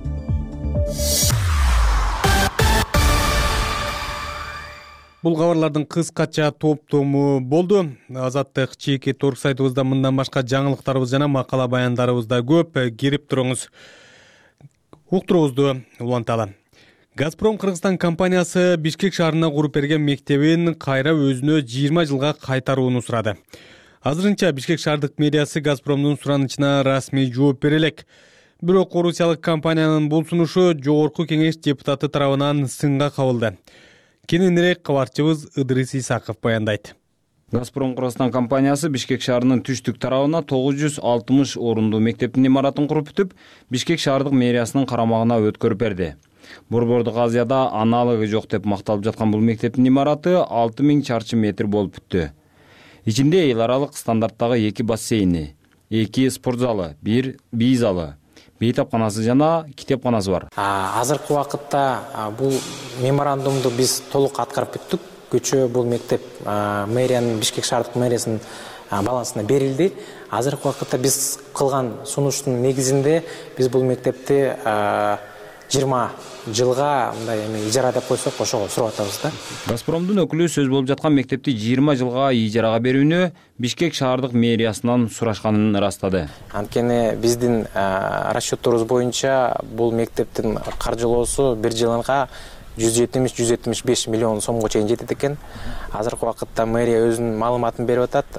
Бул кабарлардын кыскача топтому болду. Азаттык чеки торг сайтыбызда мындан башка жаңылыктарыбыз жана макала баяндарыбыз да көп. Кирип туруңуз. Уктуруубузду уланталы. Газпром Кыргызстан компаниясы Бишкек шаарына куруп берген мектебин кайра өзүнө жыйырма жылга кайтарууну сурады. Азырынча Бишкек шаардык мэриясы Газпромдун суранычына расмий жооп бере элек. Бирок орусиялык компаниянын бул сунушу жогорку кеңеш депутаты тарабынан сынга кабылды. Кененирээк кабарчыбыз Ыдырыс Исаков баяндайт.
Газпром Кыргызстан компаниясы Бишкек шаарынын түштүк тарабына тогуз жүз алтымыш орундуу мектептин имаратын куруп бүтүп, Бишкек шаардык мэриясынын карамагына өткөрүп берди. Борбордук Азияда аналогы жок деп макталып жаткан бул мектептин имараты алты миң чарчы метр болуп бүттү. Ичинде эл аралык стандарттагы эки бассейни, эки спорт залы, бир бий залы, бейтапканасы жана китепканасы бар.
Азыркы убакытта бул меморандумду биз толук аткарып бүттүк. Көчө бул мектеп мэриянын Бишкек шаардык мэриясынын балансына берилди. Азыркы убакытта биз кылган сунуштун негизинде биз бул мектепти жыйырма жылга мындай эми ижара деп койсок ошого сурап атабыз да.
Газпромдун өкүлү сөз болуп жаткан мектепти жыйырма жылга ижарага берүүнү Бишкек шаардык мэриясынан сурашканын ырастады.
Анткени биздин расчетторубуз боюнча бул мектептин каржылоосу бир жылга жүз жетимиш жүз жетимиш беш миллион сомго чейин жетет экен. Азыркы убакытта мэрия өзүнүн маалыматын берип атат.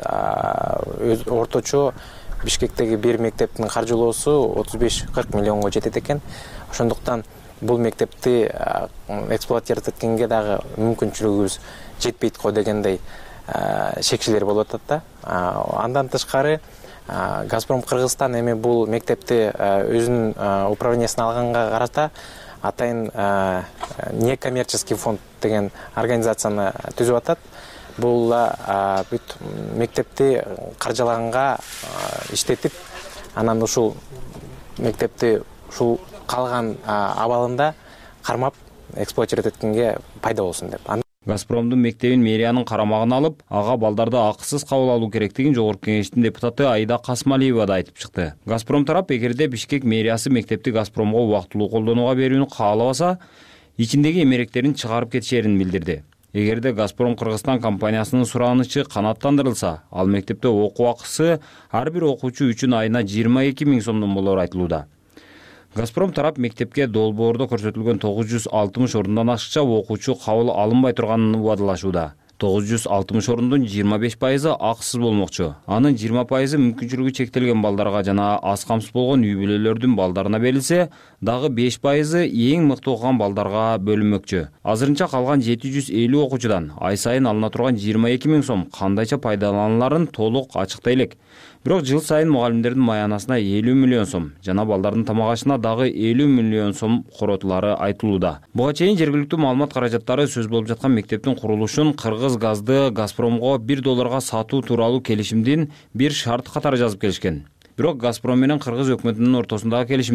Орточо Бишкектеги бир мектептин каржылоосу отуз беш кырк миллионго жетет экен. Ошондуктан бул мектепти эксплуатировать эткенге дагы мүмкүнчүлүгүбүз жетпейт го дегендей шекчилер болуп атат да. Андан тышкары Газпром Кыргызстан эми бул мектепти өзүнүн управлениясына алганга карата атайын некоммерческий фонд деген организацияны түзүп атат. Бул бүт мектепти каржылаганга иштетип, анан ушул мектепти ушул калган абалында кармап эксплуатировать эткенге пайда болсун деп.
Газпромдун мектебин мэриянын карамагына алып, ага балдарды акысыз кабыл алуу керектигин жогорку кеңештин депутаты Айда Касмалиева да айтып чыкты. Газпром тарап эгерде Бишкек мэриясы мектепти Газпромго убактылуу колдонууга берүүнү каалабаса, ичиндеги эмеректерин чыгарып кетишерин билдирди. Эгерде Газпром Кыргызстан компаниясынын суранычы канааттандырылса, ал мектепте окуу акысы ар бир окуучу үчүн айына жыйырма эки миң сомдон болору айтылууда. Газпром тарап мектепке долбоордо көрсөтүлгөн тогуз жүз алтымыш орундан ашыкча окуучу кабыл алынбай турганын убадалашууда. тогуз жүз алтымыш орундун жыйырма беш пайызы акысыз болмокчу. Анын жыйырма пайызы мүмкүнчүлүгү чектелген балдарга жана аз камсыз болгон үй бүлөлөрдүн балдарына берилсе, дагы беш пайызы эң мыкты окуган балдарга бөлүнмөкчү. Азырынча калган жети жүз элүү окуучудан ай сайын алына турган жыйырма эки миң сом кандайча пайдаланыларын толук ачыктай элек. Бирок жыл сайын мугалимдердин маянасына элүү миллион сом жана балдардын тамак ашына дагы элүү миллион сом коротулары айтылууда. Буга чейин жергиликтүү маалымат каражаттары сөз болуп жаткан мектептин курулушун Кыргыз газды Газпромго бир долларга сатуу тууралуу келишимдин бир шарт катары жазып келишкен. Бирок Газпром менен Кыргыз өкмөтүнүн ортосундагы келишимде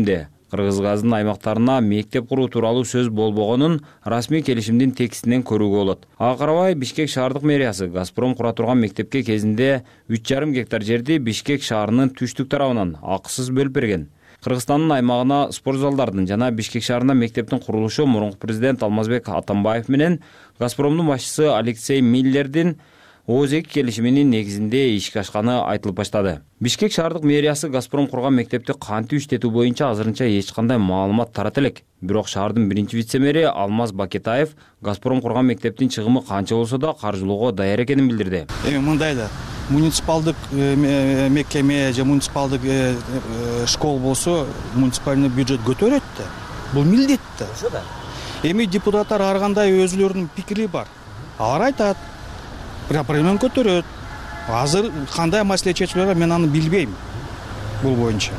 Кыргыз газдын аймактарына мектеп куруу тууралуу сөз болбогонун расмий келишимдин текстинен көрүүгө болот. Ага карабай Бишкек шаардык мэриясы Газпром кура турган мектепке кезинде үч жарым гектар жерди Бишкек шаарынын түштүк тарабынан акысыз бөлүп берген. Кыргызстандын аймагына спорт залдардын жана Бишкек шаарында мектептин курулушу мурунку президент Алмазбек Атамбаев менен Газпромдун башчысы Алексей Миллердин ооз эки келишиминин негизинде ишке ашканы айтылып баштады. Бишкек шаардык мэриясы Газпром курган мектепти кантип иштетүү боюнча азырынча эч кандай маалымат тарата элек. Бирок шаардын биринчи вице-мэри Алмаз Бакетаев Газпром курган мектептин чыгымы канча болсо да каржылоого даяр экенин билдирди.
Эми мындай да муниципалдык мекеме же муниципалдык школ болсо муниципальный бюджет көтөрөт да. Бул милдет да. Ошо да. Эми депутаттар ар кандай өзүлөрүнүн пикири бар. Алар айтат. Проблема көтөрөт. Азыр кандай маселе чечилет мен аны билбейм. Бул боюнча.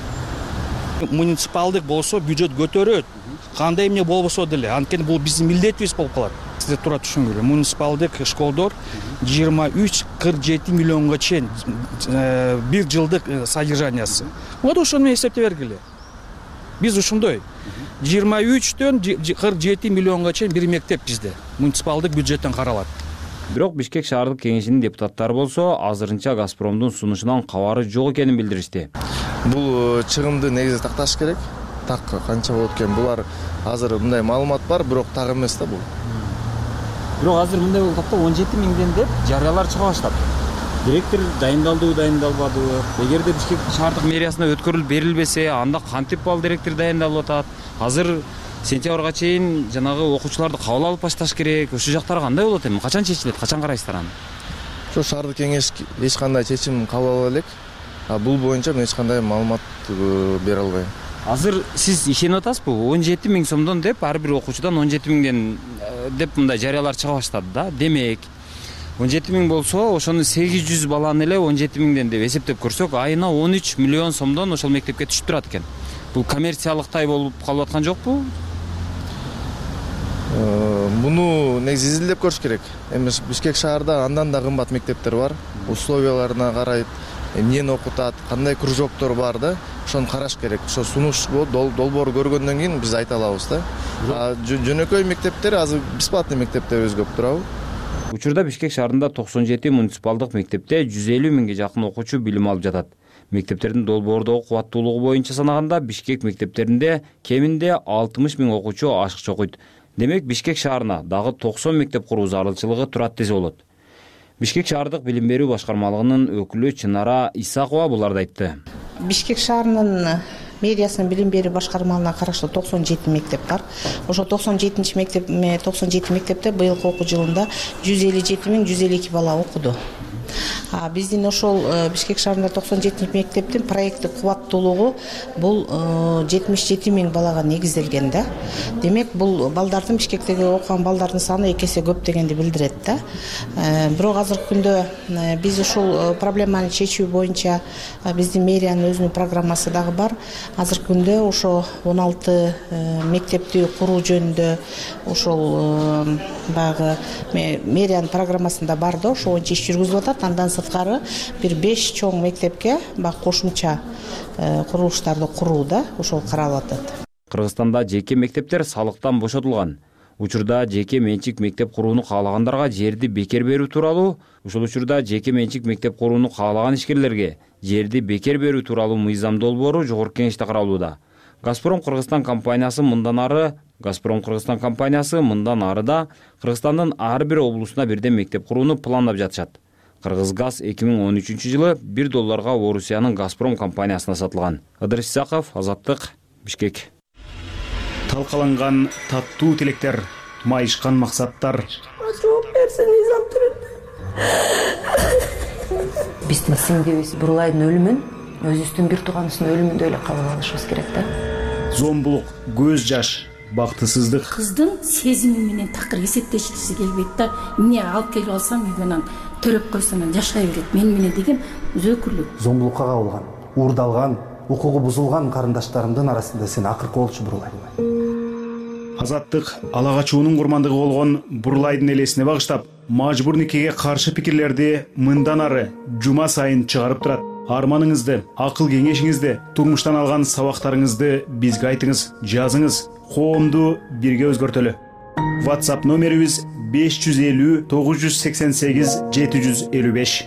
Муниципалдык болсо бюджет көтөрөт. Кандай эмне болбосо деле, анткени бул биздин милдетибиз болуп калат. Сиздер туура түшүнгүлө. Муниципалдык школдор жыйырма үч кырк жети миллионго чейин бир жылдык содержаниясы. Вот ошону эсептеп бергиле. Биз ушундой жыйырма үчтөн кырк жети миллионго чейин бир мектеп бизде муниципалдык бюджеттен каралат.
Бирок Бишкек шаардык кеңешинин депутаттары болсо азырынча Газпромдун сунушунан кабары жок экенин билдиришти.
Бул чыгымды негизи такташ керек. Так канча болот экен? Булар азыр мындай маалымат бар, бирок так эмес да бул.
Бирок азыр мындай болуп калды, он жети миңден деп жарыялар чыга баштады. Директор дайындалдыбы, дайындалбадыбы? Эгерде Бишкек шаардык мэриясына өткөрүлүп берилбесе, анда кантип ал директор дайындалып атат? Азыр сентябрга чейин жанагы окуучуларды кабыл алып башташ керек. Ошол жактар кандай болот эми? Качан чечилет? Качан карайсыздар аны?
Ошо шаардык кеңеш эч кандай чечим кабыл ала элек. А бул боюнча мен эч кандай маалымат бере албайм.
Азыр сиз ишенип атасызбы? он жети миң сомдон деп ар бир окуучудан он жети миңден деп мындай жарыялар чыга баштады да. Демек он жети миң болсо, ошону сегиз жүз баланы эле он жети миңден деп эсептеп көрсөк, айына он үч миллион сомдон ошол мектепке түшүп турат экен. Бул коммерциялыктай болуп калып аткан жокпу?
Муну негизи изилдеп көрүш керек. Эми Бишкек шаарда андан да кымбат мектептер бар. Условияларына карайт, эмнени окутат, кандай кружоктор бар да, ошону караш керек. Ошо сунуш долбоор көргөндөн кийин биз айта алабыз да. Жөнөкөй мектептер азыр бесплатный мектептерибиз көп турабы?
Учурда Бишкек шаарында токсон жети муниципалдык мектепте жүз элүү миңге жакын окуучу билим алып жатат. Мектептердин долбоордогу кубаттуулугу боюнча санаганда Бишкек мектептеринде кеминде алтымыш миң окуучу ашыкча окуйт. Демек Бишкек шаарына дагы токсон мектеп куруу зарылчылыгы турат десе болот. Бишкек шаардык билим берүү башкармалыгынын өкүлү Чынара Исакова буларды айтты.
Бишкек шаарынын мэриясынын билим берүү башкармалыгына караштуу токсон жети мектеп бар. Ошо токсон жетинчи мектеп токсон жети мектепте быйылкы окуу жылында жүз элүү жети миң жүз элүү эки бала окуду. А биздин ошол Бишкек шаарында токсон жетинчи мектептин проекттик кубаттуулугу бул жетимиш жети миң балага негизделген да. Демек бул балдардын Бишкектеги окуган балдардын саны эки эсе көп дегенди билдирет да. Бирок азыркы күндө биз ушул проблеманы чечүү боюнча биздин мэриянын өзүнүн программасы дагы бар. Азыркы күндө ошо он алты мектепти куруу жөнүндө ошол баягы мэриянын программасында бар да, ошо боюнча иш жүргүзүлүп атат. Андан сырткары бир беш чоң мектепке кошумча курулуштарды курууда ошол каралып атат.
Кыргызстанда жеке мектептер салыктан бошотулган. Учурда жеке менчик мектеп курууну каалагандарга жерди бекер берүү тууралуу, ушул учурда жеке менчик мектеп курууну каалаган ишкерлерге жерди бекер берүү тууралуу мыйзам долбоору жогорку кеңеште каралууда. Газпром Кыргызстан компаниясы мындан ары Газпром Кыргызстан компаниясы мындан ары да Кыргызстандын ар бир облусуна бирден мектеп курууну пландап жатышат. Кыргызгаз эки миң он үчүнчү жылы бир долларга Орусиянын Газпром компаниясына сатылган. Ыдырыс Исаков, Азаттык, Бишкек.
Талкаланган таттуу тилектер, майышкан максаттар.
Жооп берсин, мыйзам түрүндө.
Биздин сиңдибиз Бурлайдын өлүмүн өзүбүздүн бир тууганыбыздын өлүмүндөй эле кабыл алышыбыз керек да.
Зомбулук, көз жаш, бактысыздык.
Кыздын сезими менен такыр эсептешкиси келбейт да. Эмне алып келип алсам үйдөн төрөп койсом жашай берет. Мен менен деген өзөкүрлүк.
Зомбулукка кабылган, уурдалган, укугу бузулган карындаштарымдын арасында сен акыркы болчу Бурлай.
Азаттык ала качуунун курмандыгы болгон Бурлайдын элесине багыштап, мажбур никеге каршы пикирлерди мындан ары жума сайын чыгарып турат. арманыңызды, акыл кеңешиңизди, турмуштан алган сабактарыңызды бизге айтыңыз, жазыңыз. Коомду бирге өзгөртөлү. WhatsApp номерибиз беш жүз элүү тогуз жүз сексен сегиз жети жүз элүү беш.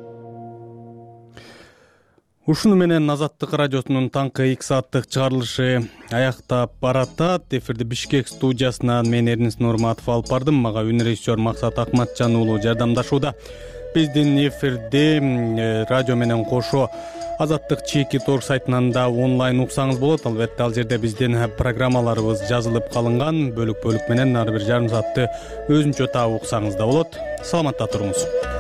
Ушуну менен Азаттык радиосунун таңкы эки сааттык чыгарылышы аяктап баратат. Эфирди Бишкек студиясынан мен Эрнис Нурматов алып бардым. Мага үн режиссер Максат Акматжан уулу жардамдашууда. Биздин эфирди радио менен кошо Азаттык чеки торг сайтынан да онлайн уксаңыз болот. Албетте ал жерде биздин программаларыбыз жазылып калынган. Бөлүк бөлүк менен ар бир жарым саатты өзүнчө таап уксаңыз да болот. Саламатта туруңуз.